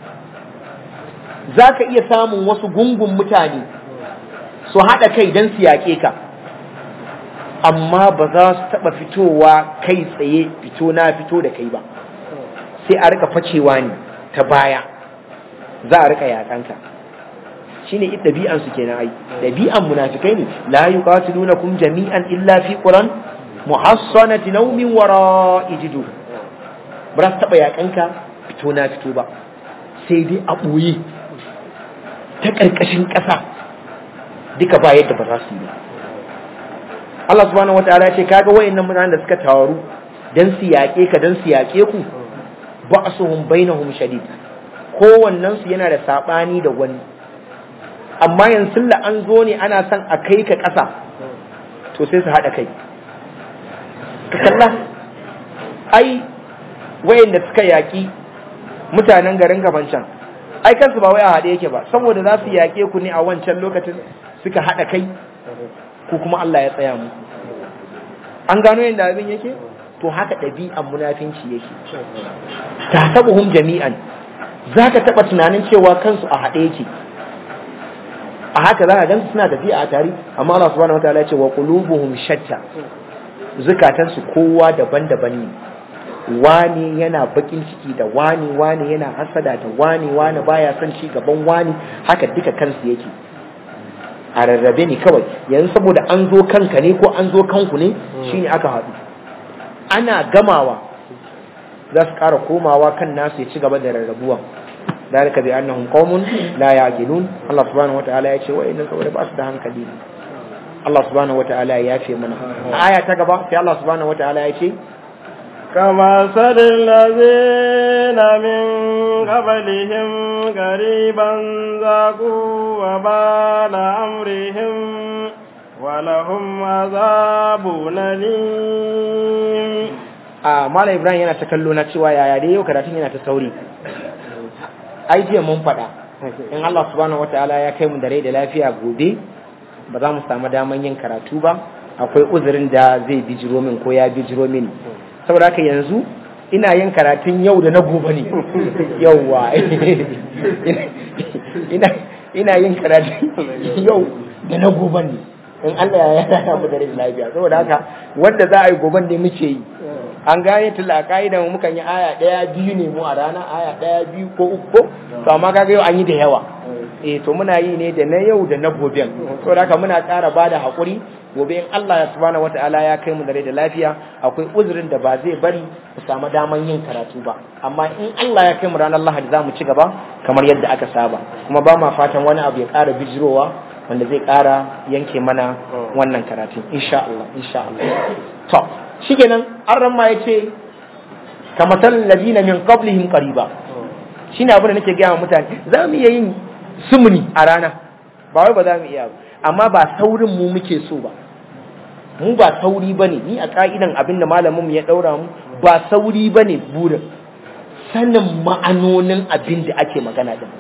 [SPEAKER 2] za ka iya samun wasu gungun mutane su haɗa kai don su yaƙe ka amma ba za su taɓa fitowa kai tsaye fito na fito da kai ba sai a rika facewa ne ta baya za a rika yaƙanka shi ne ɗabi'ansu kenan ai ɗabi'an munafikai ne la yuqatilunakum jami'an illa fi quran muhassanatin aw min wara'i judur ba za su taɓa yaƙanka fito na fito ba sai dai a ɓoye ta ƙarƙashin ƙasa duka ba yadda ba za su yi ba Allah subhanahu wataala ya ce kaga wayannan mutanen da suka tawaru dan su yaƙe ka dan su yaƙe ku ba'suhum bainahum shadid kowannen su yana da sabani da wani amma yanzu la an zo ne ana son a kai ka ƙasa to sai su haɗa kai ka kalla ai wayanda suka yaƙi mutanen garin Gabancan ai kansu ba wai a haɗe yake ba saboda za su yaƙe ku ne a wancan lokacin suka haɗa kai ko kuma Allah ya tsaya mu an gano yadda abin yake to haka ɗabi'an munafinci yake tasabuhum jami'an zaka taɓa tunanin cewa kansu a haɗe yake a haka za ka gansu suna tafiya a tare amma Allah subhanahu wataala ya ce wa qulubuhum shatta zukatansu kowa daban-daban ne wani yana bakin ciki da wani wani yana hasada da wani wani baya son ci gaban wani haka duka kansu yake a rarrabe ne kawai yanzu saboda an zo kanka ne ko an zo kanku ne shine aka haɗu ana gamawa za su ƙara komawa kan nasu ya ci gaba da rarrabuwa dalika bi annahum qaumun la yaqilun Allah subhanahu wataala ya ce wa'innan saboda ba su da hankali ne Allah subhanahu wataala ya yafe mana aya ta gaba sai Allah subhanahu wataala ya ce
[SPEAKER 1] كمثل الذين من قبلهم قريبا ذاقوا وبال أمرهم ولهم عذاب أليم.
[SPEAKER 2] a Malam Ibrahim yana ta kallo na cewa yaya dai yau karatun yana ta sauri. Ai jiya mun faɗa in Allah subhanahu wataala ya kai mu da rai da lafiya gobe ba za mu samu daman yin karatu ba, akwai uzurin da zai bijiro min ko ya bijiro min, saboda haka yanzu ina yin karatun yau da na gobe ne. Yauwa ina ina yin karatun yau da na gobe ne in Allah ya yarda mu da rai da lafiya, saboda haka wanda za a yi goben ne muke yi. An gane tula ka'idan mu mukan yi aya daya biyu ne mu a rana, aya daya biyu ko uku, to amma kaga yau an yi da yawa. Eh to muna yi ne da na yau da na gobe, saboda haka muna ƙara bada hakuri. Gobe in Allah ya subhanahu wataala ya kai mu da rai da lafiya, akwai uzurin da ba zai bari mu samu daman yin karatu ba, amma in Allah ya kai mu ranar Lahadi za mu ci gaba kamar yadda aka saba, kuma ba ma fatan wani abu ya ƙara bijirowa wanda zai ƙara yanke mana wannan karatu insha Allah insha Allah. To shikenan an ramma yace kamatal ladina min qablihim qariba, shine abin da nake gaya wa mutane, za mu iya yin sumuni a rana, ba wai ba za mu iya ba, amma ba saurin mu muke so ba. Mu ba sauri bane, ni a ka'idan abin da malamin mu ya daura mu ba sauri bane, burin sanin ma'anonin abin da ake magana din.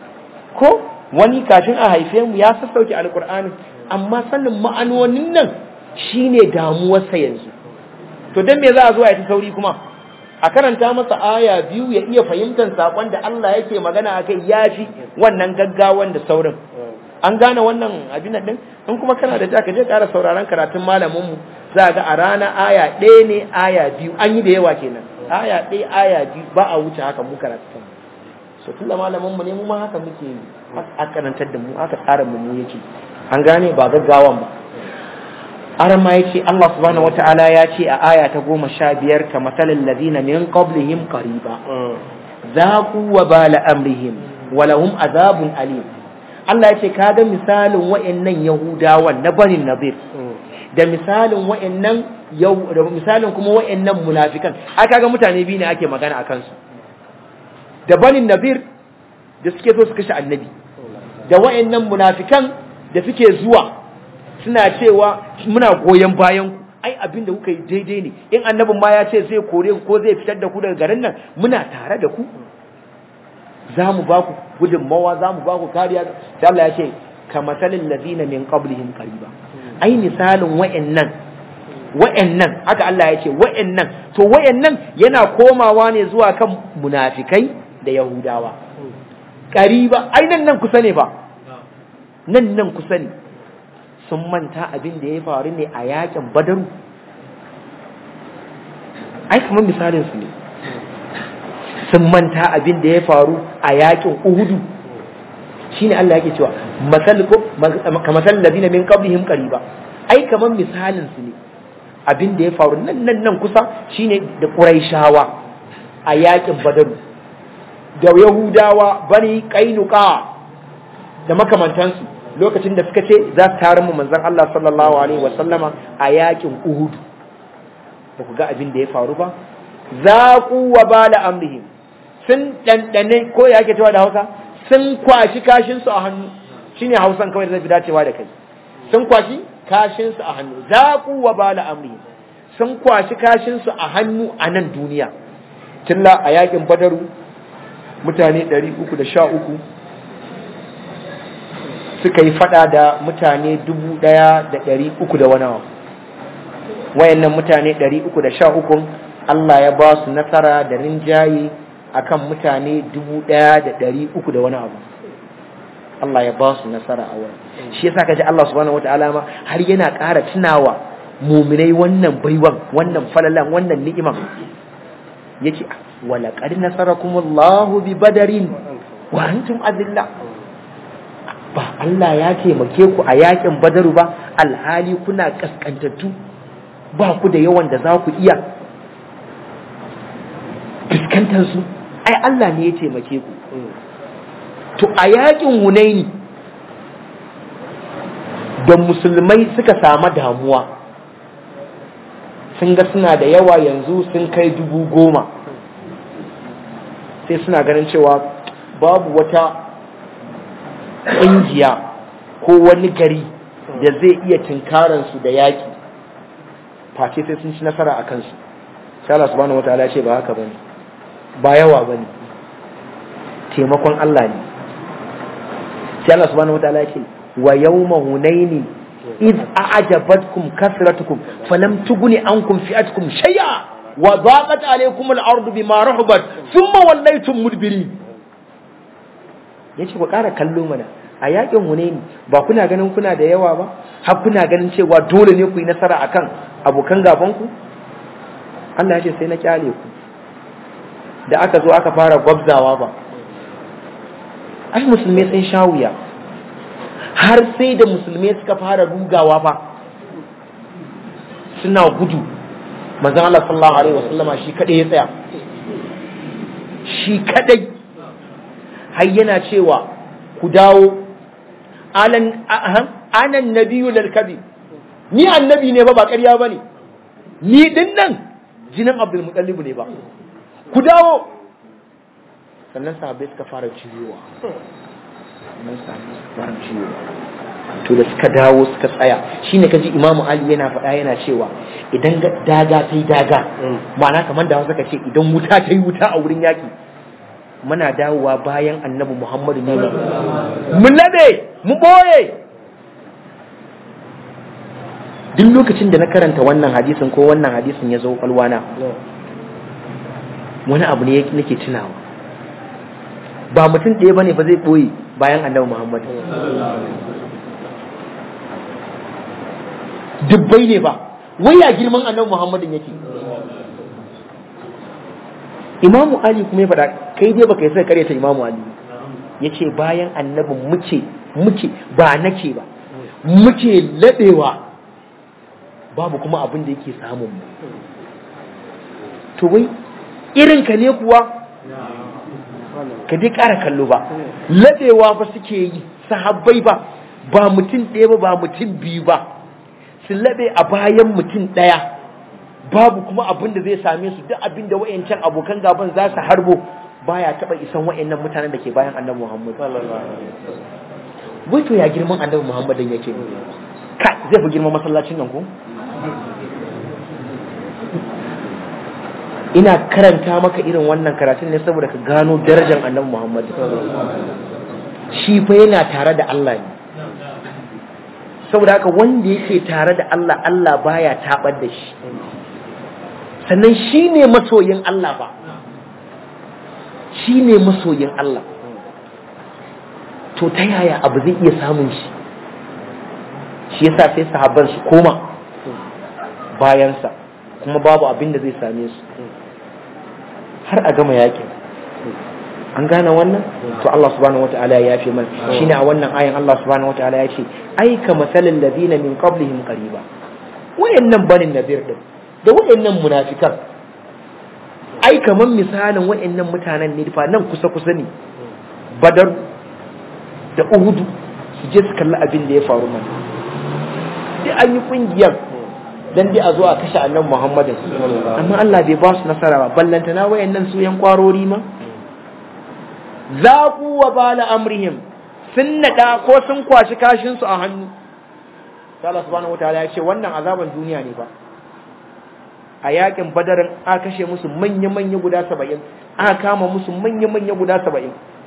[SPEAKER 2] Ko wani kafin a haife mu ya sassauke alqur'ani, amma sanin ma'anonin nan shine damuwarsa yanzu. To dan me za a zo a yi sauri kuma a karanta masa aya biyu ya iya fahimtar sakon da Allah yake magana akai, yafi wannan gaggawan da saurin. An gane wannan abin din? In kuma kana da ka je ƙara sauraron karatun malamin mu, za ga a rana aya ɗaya ne, aya biyu, an yi da yawa kenan. Aya ɗaya aya biyu, ba a wuce haka mu karatu. So tunda malamin mu ne, mu ma haka muke yi, a karantar da mu, aka tsara mu yake. An gane ba gaggawan ba. Aran ma yace Allah subhanahu wataala ya ce a aya ta goma sha biyar ka matalil ladina min qablihim qariba zaqu wa bala amrihim wa lahum azabun alim. Allah yace kaga misalin wayannan yahudawan na banin nabir da misalin wayannan yau da misalin kuma wayannan munafikan, ai kaga mutane biyu ne ake magana akan su, da banin nabir da suke so su kashe annabi, da wayannan munafikan da suke zuwa suna cewa muna goyon bayan ku, ai abin da kuka yi daidai ne, in annabin ma ya ce zai kore ku ko zai fitar da ku daga garin nan, muna tare da ku, za mu ba ku gudunmawa, za mu ba ku kariya. Sai Allah ya ce ka masalin ladina min qablihim qariba, ai misalin wa'annan wa'annan haka Allah ya ce wa'annan, to wa'annan yana komawa ne zuwa kan munafikai da yahudawa. Qariba ai nan nan kusa ne ba, nan nan kusa ne. Sun manta abin da ya faru ne a yakin Badaru, ai kamar misalin su ne. Sun manta abin da ya faru a yakin Uhudu, shine Allah yake cewa masal ko kamasal ladina min qablihim qariba, ai kamar misalin su ne abin da ya faru nan nan nan kusa, shine da Quraishawa a yakin Badaru, da Yahudawa bani Qainuqa da makamantansu, lokacin da suka ce za su tarin mu manzon Allah sallallahu alaihi wa sallama a yakin Uhud. Ba ku ga abin da ya faru ba? Zaqu wa bala amrihim, sun dandane ko ya ake cewa da Hausa, sun kwashi kashin su a hannu, shine Hausan kawai da zai fi dacewa da kai. Sun kwashi kashin su a hannu, zaqu wa bala amrihim, sun kwashi kashin su a hannu a nan duniya. Tilla a yakin Badaru mutane ɗari uku da sha uku suka yi fada da mutane dubu ɗaya da ɗari uku da wani abu. Wayannan mutane ɗari uku da sha uku Allah ya ba su nasara da rinjaye akan mutane dubu ɗaya da ɗari uku da wani abu. Allah ya ba su nasara a wurin. Shi yasa kaji Allah subhanahu wataala ma har yana ƙara tunawa muminai wannan baiwan, wannan falalan, wannan ni'iman. Yace wala qad nasarakumullahu bi badarin wa antum adilla. Ba Allah ya taimake ku a yakin Badaru ba, alhali kuna kaskantattu, ba ku da yawan da za ku iya fuskantar su, ai Allah ne ya taimake ku. To a yakin Hunaini da musulmai suka samu damuwa, sun ga suna da yawa yanzu sun kai dubu goma, sai suna ganin cewa babu wata ƙungiya ko wani gari da zai iya tinkaransu da yaƙi face sai sun ci nasara a kansu. sai Allah subhanahu wataala ya ce ba haka bane, ba yawa bane, taimakon Allah ne. sai Allah subhanahu wataala ya ce wa yawma hunaini id a'jabatkum kasratukum falam tughni ankum fi'atukum shay'a wa daqat alaykum al-ardu bima rahabat thumma wallaytum mudbirin. yace ku ƙara kallo mana a yakin hunaini ba kuna ganin kuna da yawa ba, har kuna ganin cewa dole ne ku yi nasara akan abokan gaban ku. Allah ya ce sai na kyale ku. da aka zo aka fara gwabzawa ba, ai musulmai sun sha wuya, har sai da musulmai suka fara rugawa fa suna gudu. manzon Allah sallallahu alaihi wasallama shi kadai ya tsaya, shi kadai har yana cewa ku dawo, alan anan nabiyyu lil kadhib, ni annabi ne ba ba ƙarya bane, ni din nan jinin Abdul Muttalib ne ba, ku dawo. sannan sahabbai suka fara ciwowa, sannan sahabbai suka fara ciwowa. to da suka dawo suka tsaya, shine kaji Imam Ali yana faɗa yana cewa idan daga ta yi daga, ma'ana kamar da suka ce idan wuta ta yi wuta a wurin yaki, muna dawowa bayan Annabi Muhammadu ne mu labe mu boye. duk lokacin da na karanta wannan hadisin ko wannan hadisin ya zo kwalwana, wani abu ne nake tunawa, ba mutum ɗaya bane ba zai boye bayan Annabi Muhammadu, dubbai ne ba. wai ya girman Annabi Muhammadin yake. Imamu Ali kuma ya faɗa, kai dai baka yi sai kare ta Imamu Ali, yace bayan annabin muke muke ba nake ba muke ladewa, babu kuma abin da yake samun mu. to wai irin ka ne kuwa ka dai ƙara kallo ba, ladewa ba suke yi sahabbai ba, ba mutum ɗaya ba ba mutum biyu ba, su labe a bayan mutum ɗaya, babu kuma abin da zai same su. duk abin da wayancan abokan gaban za su harbo baya taba isan wayannan mutanen da ke bayan Annabi Muhammad sallallahu alaihi wasallam. wai to ya girman Annabi Muhammad din yake, kai zai fi girman masallacin nan ko? ina karanta maka irin wannan karatun ne saboda ka gano darajar Annabi Muhammad. shi fa yana tare da Allah ne, saboda haka wanda yake tare da Allah, Allah baya tabar da shi. sannan shi ne masoyin Allah ba, shi ne masoyin Allah. to ta yaya abu zai iya samun shi? shi yasa sai sahabban su koma bayansa, kuma babu abin da zai same su har a gama yakin. an gane wannan? to Allah subhanahu wataala ya yafe mana. shine a wannan ayan Allah subhanahu wataala ya ce ai ka masalal ladina min qablihim qariba, wayannan banin nadir din da wayannan munafikan ai kaman misalin wayannan mutanen ne fa nan kusa kusa ne, Badar da Uhud, su je su kalli abin da ya faru mana. duk an yi kungiyar dan dai a zo a kashe Annabi Muhammadin, amma Allah bai ba su nasara ba. ballantana wayannan su yan kwarori ma zaqu wa bala amrihim, sun nada ko sun kwashi kashin su a hannu. Allah subhanahu wataala ya ce wannan azaban duniya ne ba. a yakin Badarin aka kashe musu manya manya guda saba'in, aka kama musu manya manya guda saba'in.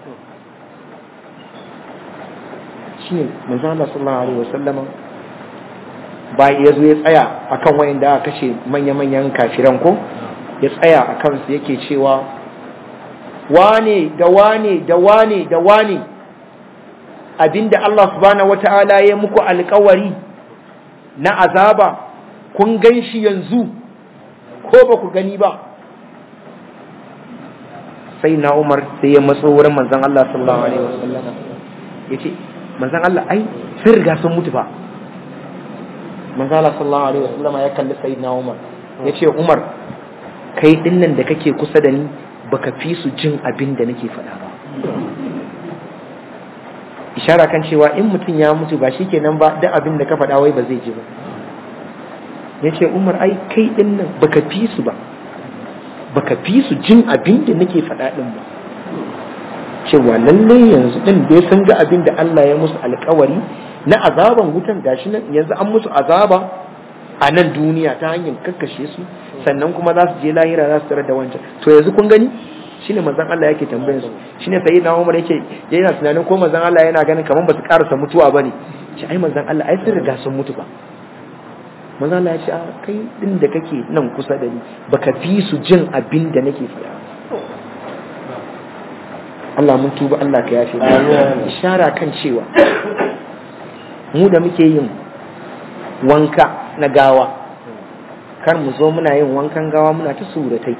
[SPEAKER 2] shine manzo Allah sallallahu alaihi wasallama ba ya zo ya tsaya akan wayanda aka kashe manya manyan kafiran ko, ya tsaya akan su yake cewa wane da wane da wane da wane abinda Allah subhanahu wataala ya muku alƙawari na azaba kun ganshi yanzu ko ba ku gani ba? sai na Umar sai ya matso wurin manzon Allah sallallahu alaihi wasallam yace manzon Allah ai sun riga sun mutu ba. manzon Allah sallallahu alaihi wasallam ya kalli sayyidina Umar yace Umar kai dinnan da kake kusa da ni baka fi su jin abin da nake faɗa ba. ishara kan cewa in mutum ya mutu ba shikenan ba, duk abin da ka faɗa wai ba zai ji ba. ya ce Umar ai kai din nan baka fi su ba baka fi su jin abin da nake faɗa din ba cewa lalle yanzu din dai sun ga abin da Allah ya musu alƙawari na azaban wutan gashi nan yanzu an musu azaba a nan duniya ta hanyar kakkashe su sannan kuma za su je lahira za su tarar da wancan to yanzu kun gani shine manzon Allah yake tambayar su shine sayyidina Umar yake yana tunanin ko manzon Allah yana ganin kaman ba su karasa mutuwa bane ce ai manzon Allah ai sun riga sun mutu ba manzon Allah ya ce a kai din da kake nan kusa da ni baka fi su jin abin da nake faɗa Allah mun tuba Allah ka yafe mu ishara kan cewa mu da muke yin wanka na gawa kar mu zo muna yin wankan gawa muna ta suratai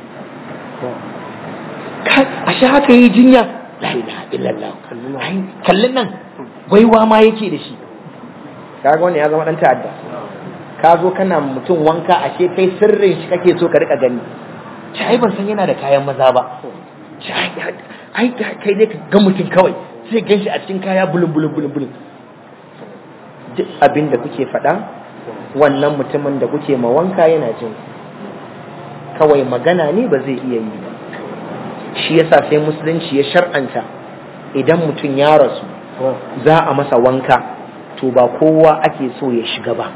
[SPEAKER 2] a shi haka yi jinya la ilaha illallah kallon nan baiwa ma yake da shi kaga wani ya zama dan ta'adda ka zo kana mutum wanka ashe kai sirrin shi kake so ka rika gani ai ban san yana da kayan maza ba ai kai ne ka ga mutum kawai sai gan shi a cikin kaya bulun bulun bulun bulun duk abin da kuke faɗa wannan mutumin da kuke ma wanka yana jin kawai magana ne ba zai iya yi ba shi yasa sai musulunci ya shar'anta idan mutum ya rasu za a masa wanka to ba kowa ake so ya shiga ba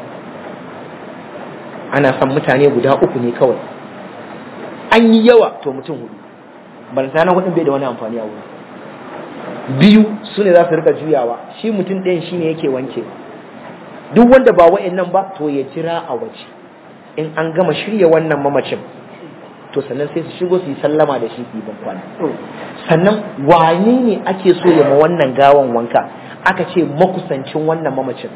[SPEAKER 2] ana son mutane guda uku ne kawai an yi yawa to mutum hudu balanta na hudun bai da wani amfani a wuri biyu su ne za su rika juyawa shi mutum ɗayan shi ne yake wanke duk wanda ba wa'annan ba to ya jira a waje in an gama shirya wannan mamacin to sannan sai su shigo su yi sallama da shi ban kwana sannan wane ne ake so ya ma wannan gawan wanka aka ce makusancin wannan mamacin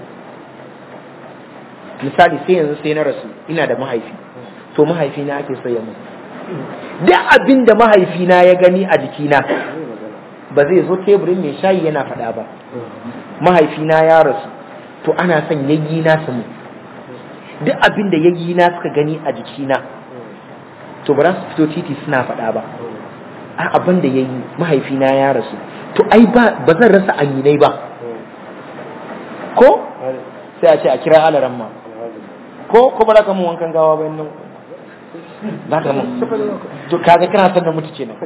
[SPEAKER 2] misali sai yanzu sai na rasu ina da mahaifi to mahaifina ake so ya mu duk abin da mahaifina ya gani a jikina ba zai zo teburin mai shayi yana faɗa ba mahaifina ya rasu to ana son yayyina su mu duk abin da yayyina suka gani a jikina to ba za su fito titi suna faɗa ba a abin da yayi mahaifina ya rasu to ai ba ba zan rasa aminai ba ko sai a ce a kira alaran ma ko ko ba za ka mu wankan gawa ba nan za ka mu to kaga kana son da mutu kenan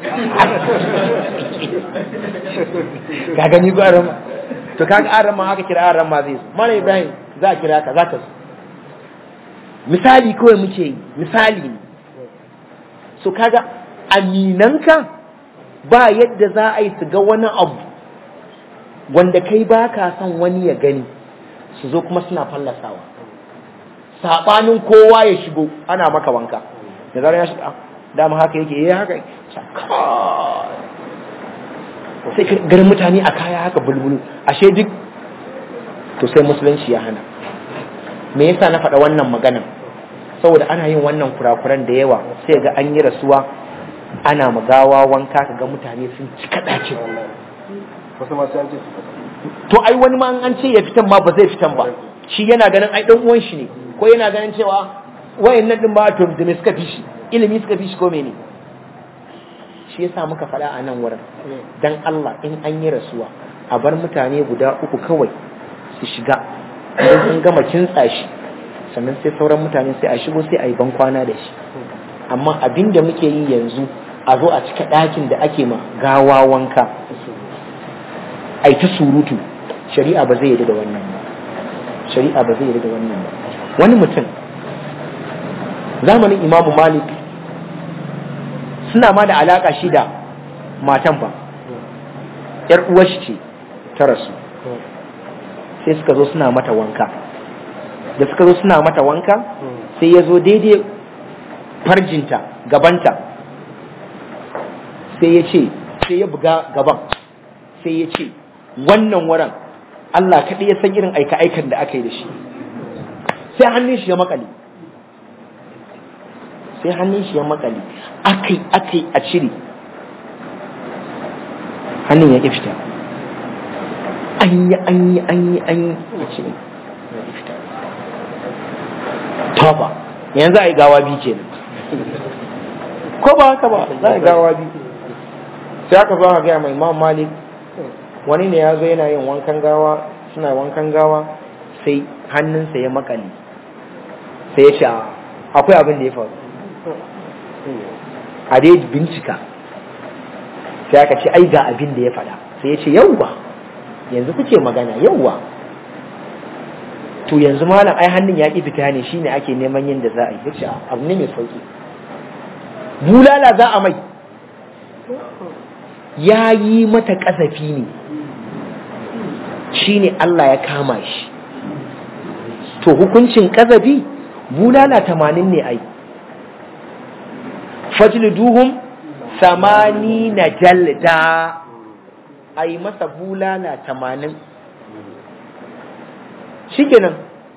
[SPEAKER 2] ka gani ko aran to kaga aran ma aka kira aran ma zai zo mala Ibrahim za a kira ka za ka zo misali kawai muke yi misali ne so kaga aminanka ba yadda za a yi su ga wani abu wanda kai ba ka son wani ya gani su zo kuma suna fallasawa saɓanin kowa ya shigo ana maka wanka da zarar ya shiga dama haka yake yi haka sai ganin mutane a kaya haka bulbulu ashe duk to sai musulunci ya hana me yasa na faɗa wannan maganan saboda ana yin wannan kurakuran da yawa sai ga an yi rasuwa ana magawa wanka ka ga mutane sun cika ɗakin to ai wani ma an ce ya fitan ma ba zai fitan ba shi yana ganin ai dan uwan shi ne ko yana ganin cewa wayannan din ba to da me suka fi shi ilimi suka fi shi ko mene shi yasa muka faɗa a nan wurin dan Allah in an yi rasuwa a bar mutane guda uku kawai su shiga idan sun gama kintsa shi sannan sai sauran mutane sai a shigo sai a yi ban kwana da shi amma abin da muke yi yanzu a zo a cika ɗakin da ake ma gawa wanka a yi ta surutu shari'a ba zai yi da wannan ba shari'a ba zai yi da wannan ba wani mutum zamanin imamu malik suna ma da alaka shi da matan ba yar uwar shi ce ta rasu sai suka zo suna mata wanka da suka zo suna mata wanka sai ya zo daidai farjinta gabanta sai ya ce sai ya buga gaban sai ya ce wannan wurin Allah kaɗai ya san irin aika-aikan da aka yi da shi sai hannun shi ya makale sai hannun shi ya makale akai akai a cire hannun ya ƙi fita an yi an yi an yi an yi a cire ya ƙi fita toba yanzu a yi gawa biyu ke ko ba haka ba za a yi gawa biyu sai aka zo aka gaya mai Imam Malik wani ne ya zo yana yin wankan gawa suna wankan gawa sai hannunsa ya makale sai ya ce akwai abin da ya faru a dai bincika, sai aka ce ai ga abin da ya faɗa, sai ya ce yauwa yanzu kuke magana yauwa to yanzu malam ai hannun ya ƙi fita ne shine ake neman yin da za a yi. Ya ce abu ne mai sauki, bulala za a mai, ya yi mata ƙazafi ne shine Allah ya kama shi. To hukuncin ƙazafi bulala tamanin ne ai, fajliduhum samani na jalda, ai masa bulala tamanin shikenan.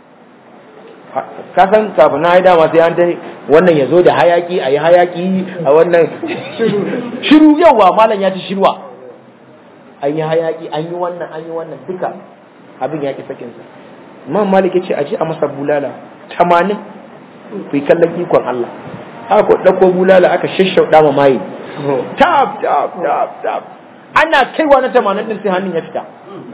[SPEAKER 2] ka san kafin na haida masu yan ta wannan ya zo da hayaki a yi hayaki a wannan shiru yawa malam ya ci shirwa, an yi hayaki an yi wannan an yi wannan duka abin ya ki sakinsa. Imam Malik ya ce aje a masa bulala tamanin, ku yi kallon ikon Allah. Aka ɗauko bulala aka shashshauɗa ma maye, tap tap tap tap, ana kaiwa na tamanin ɗin sai hannun ya fita.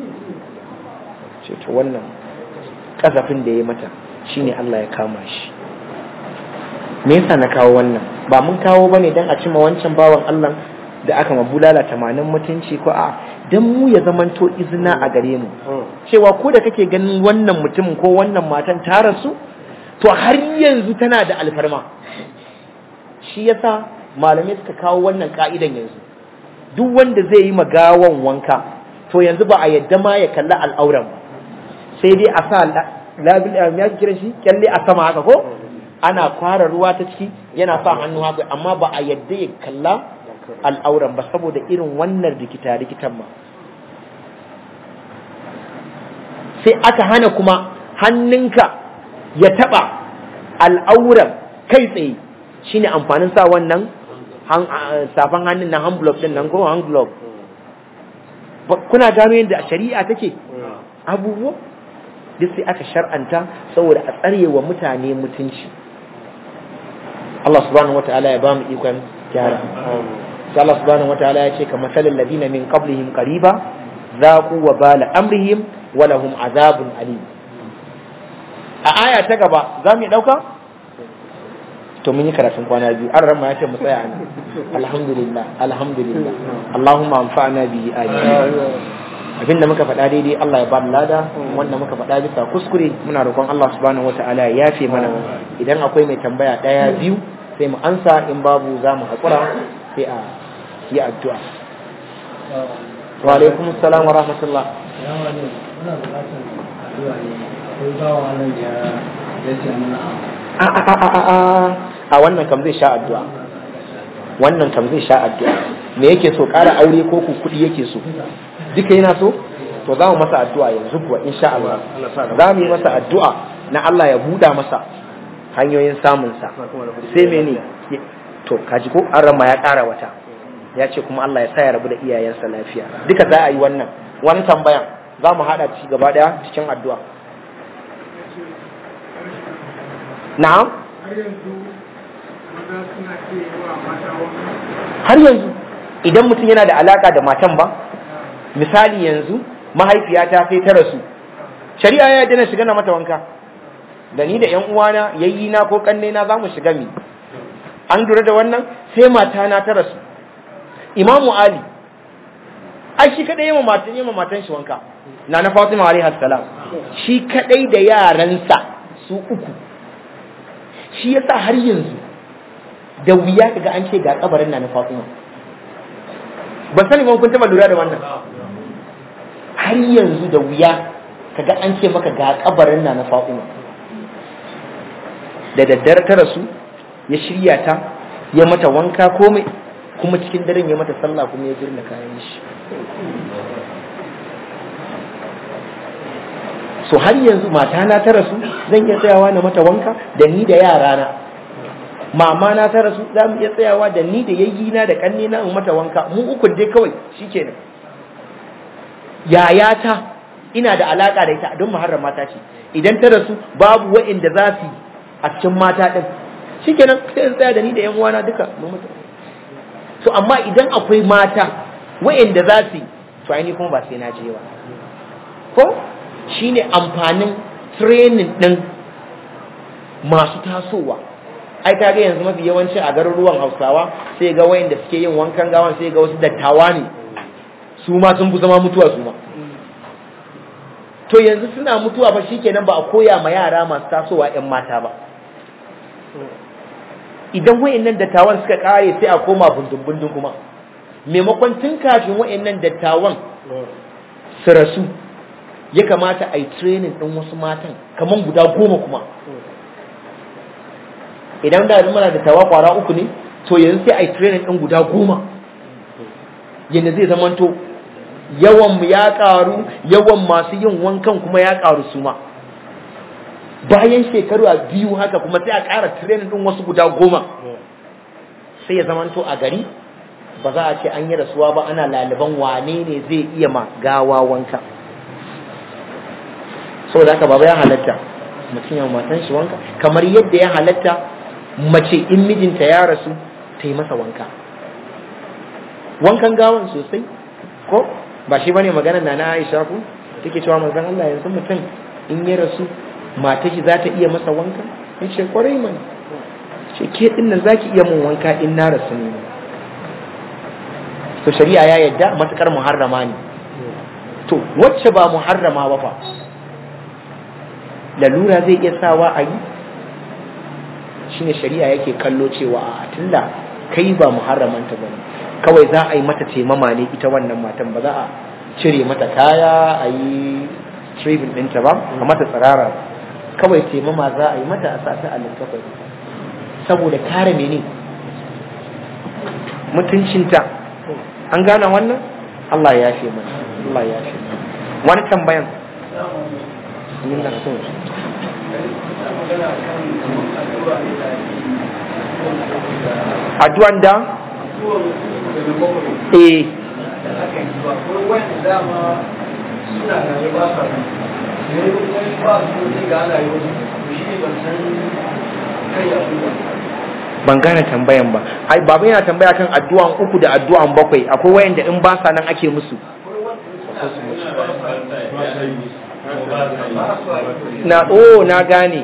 [SPEAKER 2] Ce to wannan kasafin da ya mata shine Allah ya kama shi. Me yasa na kawo wannan? Ba mun kawo bane dan a cima wancan bawan Allah da aka ma bulala tamanin mutunci ko a dan mu ya zamanto izina a gare mu cewa ko da kake ganin wannan mutumin ko wannan matan ta rasu to har yanzu tana da alfarma. Shi yasa malamai suka kawo wannan ka'idan yanzu, duk wanda zai yi magawan wanka to yanzu ba a yadda ma ya kalla al'auran ba, sai dai a sa labil ya kira shi kyalle a sama haka ko ana kwara ruwa ta ciki yana sa hannu haka, amma ba a yadda ya kalla al'auran ba saboda irin wannan rikita rikitan ma. Sai aka hana kuma hannunka ya taba al'auran kai tsaye, shine amfanin sa wannan safan hannun na hand glove din nan ko hand glove. Kuna gano yadda shari'a take abubuwa duk sai aka shar'anta saboda a tsarewa mutane mutunci. Allah subhanahu wataala ya ba mu ikon gyara. Sai Allah subhanahu wataala ya ce ka masalal ladina min qablihim qariba zaqu wa bala amrihim wa lahum azabun alim. A aya ta gaba za mu dauka to mun yi karatun kwana biyu, an ramma ya ce mu tsaya ne. Alhamdulillah alhamdulillah Allahumma anfa'na bihi ayatin. Abinda muka faɗa daidai Allah ya ba mu lada, wanda muka faɗa bisa kuskure muna roƙon Allah subhanahu wataala ya yafe mana. Idan akwai mai tambaya ɗaya biyu sai mu ansa, in babu za mu haƙura sai a yi addu'a. Wa alaikum assalam wa rahmatullah. a a a a a a wannan kam zai sha addu'a, wannan kam zai sha addu'a. Me yake so, ƙara aure ko ku kuɗi yake so? Duka yana so, to za mu masa addu'a yanzu kuwa insha Allah. Za mu yi masa addu'a na Allah ya buɗa masa hanyoyin samunsa. Sai mene? To kaji ko an rama ya ƙara wata, ya ce kuma Allah ya sa ya rabu da iyayensa lafiya. Duka za a yi wannan wani tambayan za mu haɗa ci gaba ɗaya cikin addu'a. Na'am? Har yanzu idan mutum yana da alaka da matan ba, misali yanzu mahaifiyata sai ta rasu, shari'a ya dana shiga na mata wanka, da ni da ƴan uwana yayi na ko kanne na zamu shiga mi. An dura da wannan, sai mata na ta rasu. Imamu Ali ai shi kadai yayin matan yayin matan shi wanka, na na Fatima alaiha salam, shi kadai da yaransa su uku. Shi yasa har yanzu da wuya kaga an ce ga kabarin na na Fatima. Ban sani ba kun taba lura da wannan. Har yanzu da wuya kaga an ce maka ga kabarin na na Fatima. Da daddare ta rasu, ya shirya ta, ya mata wanka komai, kuma cikin daren ya mata sallah kuma ya jirna kayan shi. So har yanzu mata na ta rasu, zan iya tsayawa na mata wanka da ni da yara na. Mama na ta rasu, za mu iya tsayawa da ni da yayyina da kanne na in mata wanka, mu uku dai kawai shikenan. Yayata ina da alaka da ita don muharram mata ce, idan ta rasu babu wa'inda za su a cikin mata din, shikenan sai in tsaya da ni da yan uwana duka mu mata. So amma idan akwai mata wa'inda za su, to ai ni kuma ba sai na je ba. Ko shine amfanin training din masu tasowa. Ai kaga yanzu mafi yawanci a garuruwan Hausawa sai ga wayanda suke yin wankan gawan sai ga wasu dattawa ne su ma sun fi zama mutuwa su ma. To yanzu suna mutuwa fa shikenan ba a koya ma yara masu tasowa ƴan mata ba. Idan wayannan dattawan suka kare sai a koma bundun-bundun kuma. Maimakon tun kafin wayannan dattawan su rasu ya kamata a yi training ɗin wasu matan kaman guda goma kuma. Idan da muna da tawa kwara uku ne to yanzu sai a yi training ɗin guda goma yadda zai zamanto yawan ya ƙaru, yawan masu yin wankan kuma ya ƙaru su ma. Bayan shekaru a biyu haka kuma sai a ƙara training ɗin wasu guda goma sai ya zamanto a gari ba za a ce an yi rasuwa ba ana laliban wane ne zai iya ma gawa wanka. Saboda haka baba ya halatta mutum ya matan shi wanka kamar yadda ya halatta mace in mijinta ya rasu ta yi masa wanka. Wankan gawan sosai ko ba shi bane maganar na Aisha ku take cewa manzon Allah yanzu mutum in ya rasu matar shi za ta iya masa wanka? Yace kwarai man. Ce ke din nan zaki iya mun wanka in na rasu ne. To shari'a ya yadda matakar muharrama ne. To wacce ba muharrama ba fa lalura zai iya sawa a yi shine shari'a yake kallo cewa a tunda kai ba muharramanta bane kawai za a yi mata taimama ne ita wannan matan ba za a cire mata kaya a yi stripping ɗinta ba a mata tsirara kawai taimama za a yi mata a sata a littafai saboda kare mene mutuncinta. An gane wannan? Allah ya yafe mana. Allah ya yafe mana. Wani tambayan yin da so addu'an da eh ban gane tambayan ba. Ai babu yana tambaya kan addu'an uku da addu'an bakwai akwai wayanda in ba sa nan ake musu na oh na gane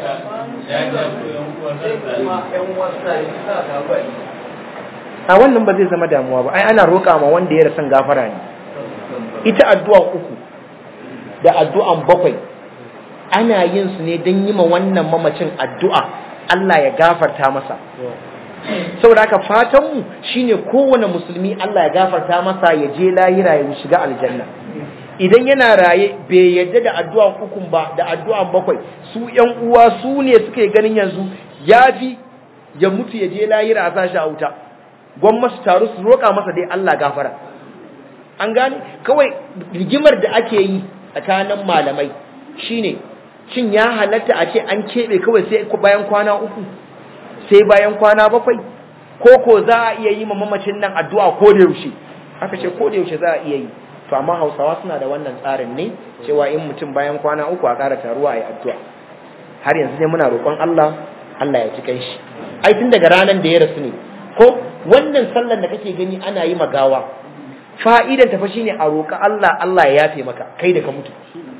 [SPEAKER 2] a wannan ba zai zama damuwa ba. Ai ana roƙa ma wanda ya rasan gafara ne. Ita addu'an uku da addu'an bakwai ana yin su ne don yi ma wannan mamacin addu'a Allah ya gafarta masa. Saboda haka fatanmu shine kowane musulmi Allah ya gafarta masa ya je lahira ya shiga aljanna. Idan yana raye bai yadda da addu'an ukun ba da addu'an bakwai su ƴan uwa su ne suke ganin yanzu yafi ya mutu ya je lahira a sashi a wuta gwamma su taru su roƙa masa dai Allah gafara. An gane kawai rigimar da ake yi tsakanin malamai shine shin ya halatta a ce an keɓe kawai sai bayan kwana uku sai bayan kwana bakwai ko ko za a iya yi ma mamacin nan addu'a ko da yaushe? Aka ce ko da yaushe za a iya yi. To amma Hausawa suna da wannan tsarin ne cewa in mutum bayan kwana uku a ƙara taruwa a yi addu'a. Har yanzu ne muna roƙon Allah Allah ya ji kanshi. Ai tun daga ranar da ya rasu ne ko wannan sallar da kake gani ana yi magawa fa'idan ta fa shine a roƙa Allah Allah ya yafe maka kai da ka mutu.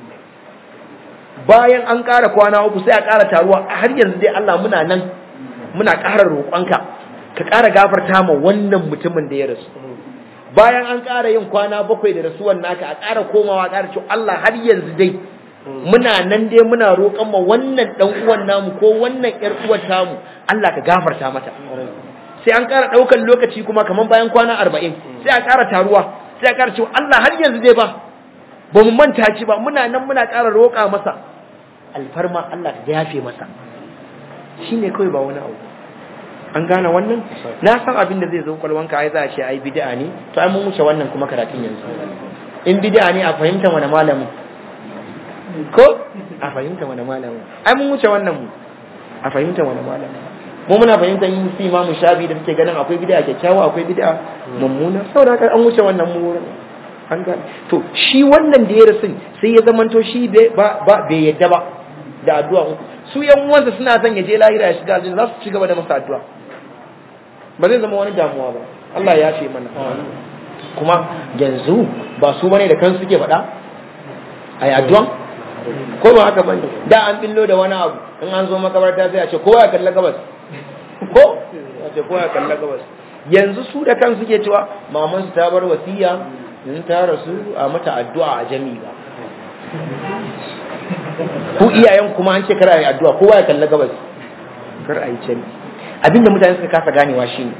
[SPEAKER 2] Bayan an ƙara kwana uku sai a ƙara taruwa har yanzu dai Allah muna nan muna ƙara roƙonka ka ƙara gafarta ma wannan mutumin da ya rasu. Bayan an ƙara yin kwana bakwai da rasuwan naka a ƙara komawa ƙara cewa Allah har yanzu dai muna nan dai muna roƙon ma wannan dan uwan namu ko wannan ƴar uwar tamu Allah ka gafarta mata. Sai an ƙara ɗaukan lokaci kuma kaman bayan kwana arba'in sai a ƙara taruwa sai a ƙara cewa Allah har yanzu dai ba ba mu manta shi ba muna nan muna ƙara roƙa masa alfarma Allah ka yafe masa. Shine kawai ba wani abu. An gane wannan? Na san abin da zai zo kwalwanka ai za a ce ai bid'a ne to ai mun wuce wannan kuma karatun yanzu. In bid'a ne a fahimta wani malamin ko a fahimta wani malamin ai mun wuce wannan mu a fahimta wani malamin mu muna fahimta yin si Imam Shafi da take ganin akwai bid'a kyakkyawa akwai bid'a mummuna saboda haka an wuce wannan mu an gane. To shi wannan da ya rasu sai ya zamanto shi ba ba bai yadda ba da addu'a su yan uwansa suna son ya je lahira ya shiga aljanna za su ci gaba da masa addu'a ba zai zama wani damuwa ba. Allah ya ce mana kuma yanzu ba su bane da kansu suke faɗa ai addu'a ko ba haka bane da an billo da wani abu in an zo makabarta sai a ce kowa ya kalla gabas ko a ce kowa ya kalla gabas yanzu su da kansu suke cewa maman su ta bar wasiya in ta rasu a mata addu'a a jami'i ba ku iyayen kuma an ce kar a yi addu'a kowa ya kalla gabas kar a yi jami'i abinda mutane suka kasa ganewa shine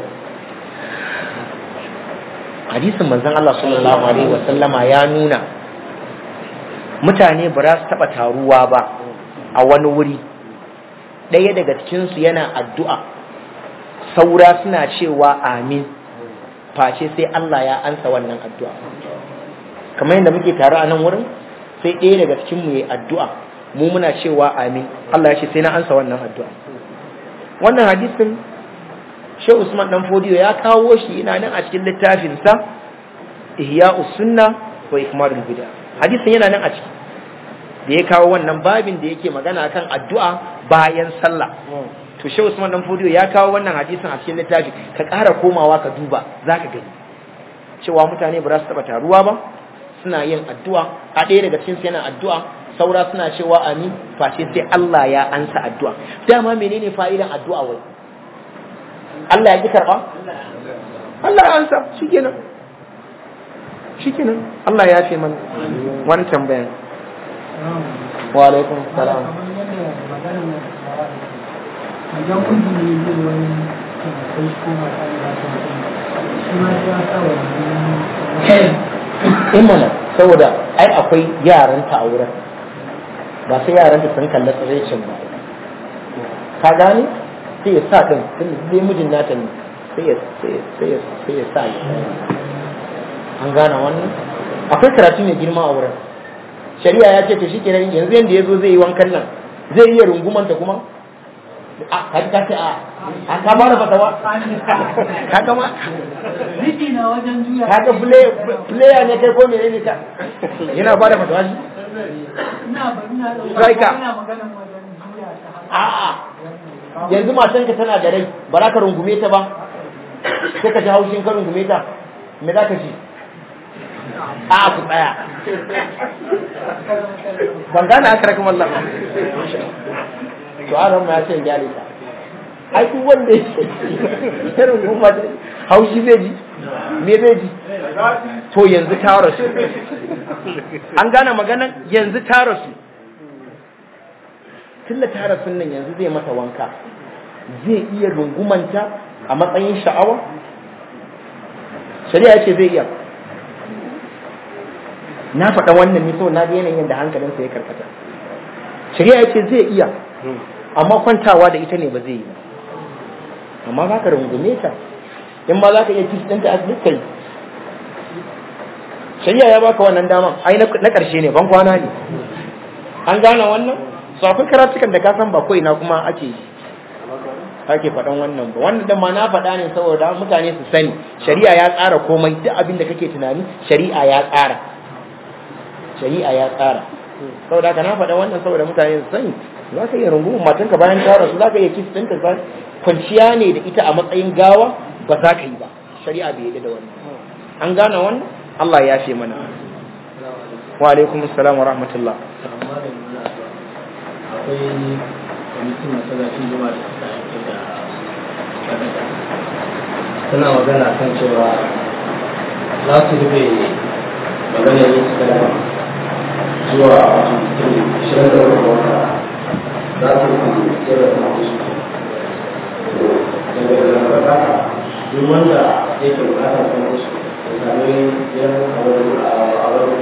[SPEAKER 2] hadisin manzon Allah sallallahu alaihi wasallama ya nuna mutane ba za su taba taruwa ba a wani wuri ɗaya daga cikin su yana addu'a saura suna cewa amin face sai Allah ya ansa wannan addu'a kamar yadda muke tare a nan wurin sai ɗaya daga cikin mu yayi addu'a mu muna cewa amin Allah ya ce sai na ansa wannan addu'a wannan hadisin Shehu Usman dan Fodiyo ya kawo shi ina nan a cikin littafin sa Ihya'us Sunna wa Ikmalul Bid'ah hadisin yana nan a ciki da ya kawo wannan babin da yake magana akan addu'a bayan sallah to Shehu Usman dan Fodiyo ya kawo wannan hadisin a cikin littafi ka ƙara komawa ka duba zaka gani cewa mutane ba za su taba taruwa ba suna yin addu'a a ɗaya daga cikin su yana addu'a saura suna cewa amin face sai Allah ya ansa addu'a dama menene fa'idan addu'a wai Allah ya ki karba Allah ya ansa shikenan shikenan Allah ya ce mana wani tambayan wa alaikum salam
[SPEAKER 3] idan kundi ne zai wani kai ko mata da ta shi ma ya sa wani
[SPEAKER 2] imana saboda ai akwai yaranta a wurin ba sai yaranta sun kalla tsiraicin ba ka gane sai ya sa din tun da mijin nata ne sai ya sai ya sai ya sa an gane wannan akwai karatu mai girma a wurin shari'a ya ce to shikenan yanzu yanda yazo zai yi wankan nan zai iya rungumanta kuma a kaji ka ce a a ka fara fatawa ka ga ma
[SPEAKER 3] Riki na wajen juya
[SPEAKER 2] ka ga player ne kai ko menene ka yana ba da fatawa shi
[SPEAKER 3] ina ba ina da
[SPEAKER 2] Striker.
[SPEAKER 3] ina magana wajen juya ta
[SPEAKER 2] a'a yanzu matanka tana da rai ba za ka rungume ta ba sai ka ji haushin ka rungume ta me za ka ji a ku tsaya ban gane aka raka mallam to aron ma ya ce gyare ta ai duk wanda ya runguma ta haushi zai ji me zai ji to yanzu ta rasu an gane maganan yanzu ta rasu tun da ta rasu nan yanzu zai mata wanka zai iya rungumanta a matsayin sha'awa shari'a ce zai iya na faɗa wannan ne so na ga yanayin da hankalinsa ya karkata shari'a ce zai iya amma kwantawa da ita ne ba zai yi ba amma za ka rungume ta in ma za ka iya kis ɗinta a duk kai shari'a ya baka wannan daman ai na ƙarshe ne ban kwana ne an gane wannan so akwai karatukan da ka san ba ko'ina kuma ake ake faɗan wannan ba wannan dan ma na faɗa ne saboda mutane su sani shari'a ya tsara komai duk abin da kake tunani shari'a ya tsara shari'a ya tsara saboda haka na faɗa wannan saboda mutane su sani za ka iya rungumar matanka bayan ta rasu za ka iya kis ɗinta ba kwanciya ne da ita a matsayin gawa ba za ka yi ba shari'a bai yadda da wannan an gane wannan Allah ya ce mana wa alaikum assalam wa rahmatullah
[SPEAKER 4] akwai kwamitin masallacin juma'a da suka aiki da sadaka suna magana kan cewa za su rufe magana yin sadaka zuwa shirin da wata za su rufe tsere da masu su daga da rarraba duk wanda yake bukatar kuma su da sami yan a wani a wani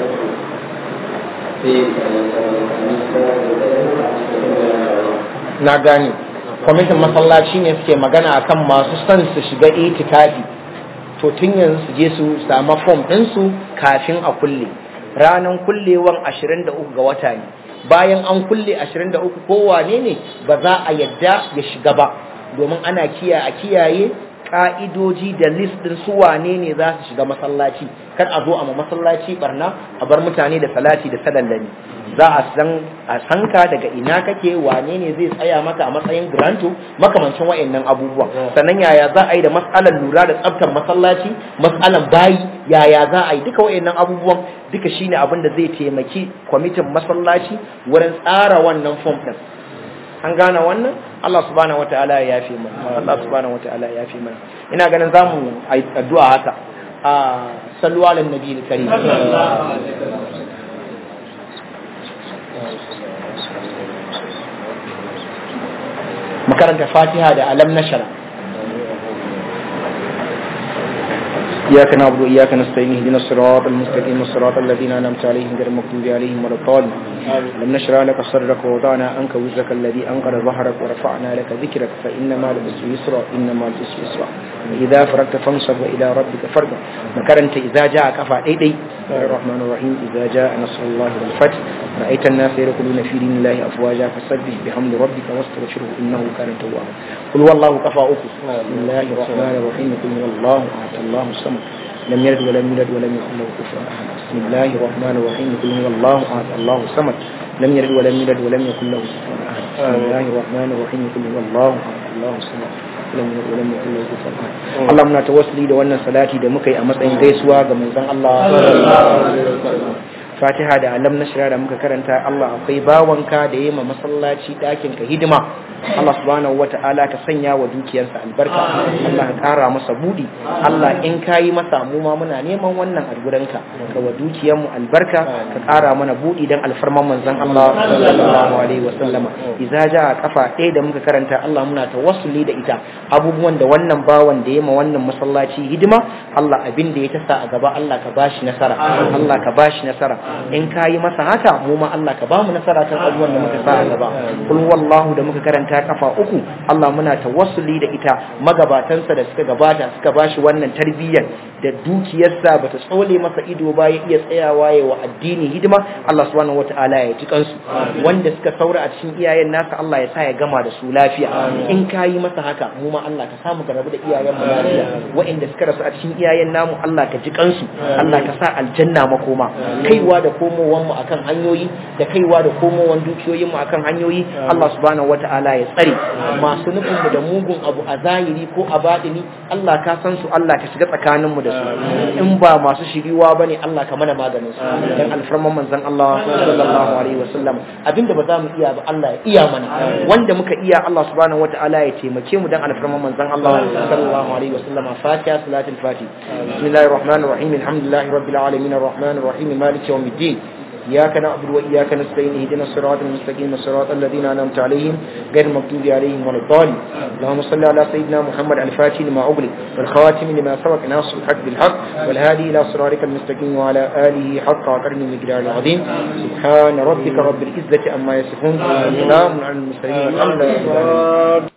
[SPEAKER 2] na gane kwamitin masallaci ne suke magana akan masu son su shiga itikafi to tun yanzu su je su samu form ɗinsu kafin a kulle ranar kullewan ashirin da uku ga wata ne bayan an kulle ashirin da uku kowane ne ba za a yadda ya shiga ba domin ana kiyaye a kiyaye ka'idoji da list din su wane ne za su shiga masallaci kar a zo a ma masallaci barna a bar mutane da salati da sadallani za a san a sanka daga ina kake, wane ne zai tsaya maka a matsayin granto, makamancin wayannan abubuwan. Sannan yaya za a yi da matsalar lura da tsaftar masallaci, matsalar bayi, yaya za a yi duka wayannan abubuwan, duka shine abin da zai taimaki kwamitin masallaci wurin tsara wannan form din. An gane wannan? Allah subhanahu wataala ya yafe mana. Allah subhanahu wataala ya yafe mana. Ina ganin zamu addu'a haka. a sallu ala nabi al-karim. Makaranta Fatiha da alam nashara. إياك نعبد وإياك نستعين اهدنا الصراط المستقيم صراط الذين أنعمت عليهم غير المغضوب عليهم ولا الضالين. ألم نشرح لك صدرك ووضعنا عنك وزرك الذي أنقض ظهرك ورفعنا لك ذكرك فإن مع العسر يسرا إن مع العسر يسرا إذا فرغت فانصب وإلى ربك فارغب. مكرنت إذا جاء كفى أيدي الرحمن الرحيم إذا جاء نصر الله والفتح رأيت الناس يدخلون في دين الله أفواجا فسبح بحمد ربك واستغفره إنه كان توابا. قل هو الله كفى أكف. بسم الله الرحمن الرحيم قل هو الله أحد الله الصمد لم يلد ولم يولد ولم يكن له كفوا أحد. بسم الله الرحمن الرحيم قل هو الله أحد الله الصمد لم يلد ولم يولد ولم يكن له كفوا أحد. بسم الله الرحمن الرحيم قل هو الله أحد الله الصمد لم يلد ولم يكن له كفوا أحد. Allah muna tawassuli da wannan salati da muka yi a matsayin gaisuwa ga manzon Allah sallallahu alaihi wasallam. Fatiha da alam nashra da muka karanta, Allah akwai bawanka da yayi ma masallaci dakin ka hidima, Allah subhanahu wata'ala ka sanya wa dukiyarsa albarka, Allah ka kara masa budi, Allah in kayi masa mu ma muna neman wannan alguranka ka wa dukiyar mu albarka, ka kara mana budi dan alfarman manzon Allah sallallahu alaihi wasallama. Idza jaa kafa ɗaya da muka karanta, Allah muna tawassuli da ita abubuwan da wannan bawan da yayi ma wannan masallaci hidima, Allah abin da ya tasa a gaba Allah ka bashi nasara, Allah ka bashi nasara. In ka yi masa haka mu ma Allah ka ba mu nasara kan abubuwan da muka sa a gaba. Kul wallahu da muka karanta kafa uku, Allah muna tawassuli da ita magabatansa da suka gabata suka bashi wannan tarbiyyar da dukiyarsa bata tsole masa ido ba, ya iya tsayawa ya wa addini hidima, Allah subhanahu wataala ya ji kansu. Wanda suka saura a cikin iyayen nasa, Allah ya sa ya gama da su lafiya. In ka yi masa haka mu ma Allah ka samu garabu da iyayen mu lafiya. Waɗanda suka rasu a cikin iyayen namu, Allah ka ji kansu, Allah ka sa aljanna makoma. Kaiwa da komowan mu akan hanyoyi da kaiwa da komowan dukiyoyin mu akan hanyoyi, Allah subhanahu wataala ya tsare masu nufin mu da mugun abu a zahiri ko a batini, Allah ka san su, Allah ka shiga tsakanin mu da su. In ba masu shiriwa bane, Allah ka mana maganin su dan alfarman manzon Allah sallallahu alaihi wasallam. Abinda ba za mu iya ba, Allah ya iya mana. Wanda muka iya, Allah subhanahu wataala ya taimake mu dan alfarman manzon Allah sallallahu alaihi wasallam. Fatiha salatul fatih. Bismillahir rahmanir rahim. Alhamdulillahi rabbil alamin arrahmanir rahim maliki yawmiddin. إياك نعبد وإياك نستعين اهدنا الصراط المستقيم صراط الذين أنعمت عليهم غير المغضوب عليهم ولا الضالين. اللهم صل على سيدنا محمد الفاتح لما أغلق والخاتم لما سبق ناصر الحق بالحق والهادي إلى صراطك المستقيم وعلى آله حق قدره المقدار العظيم. سبحان ربك رب العزة عما يصفون، سلام على المرسلين، الحمد لله.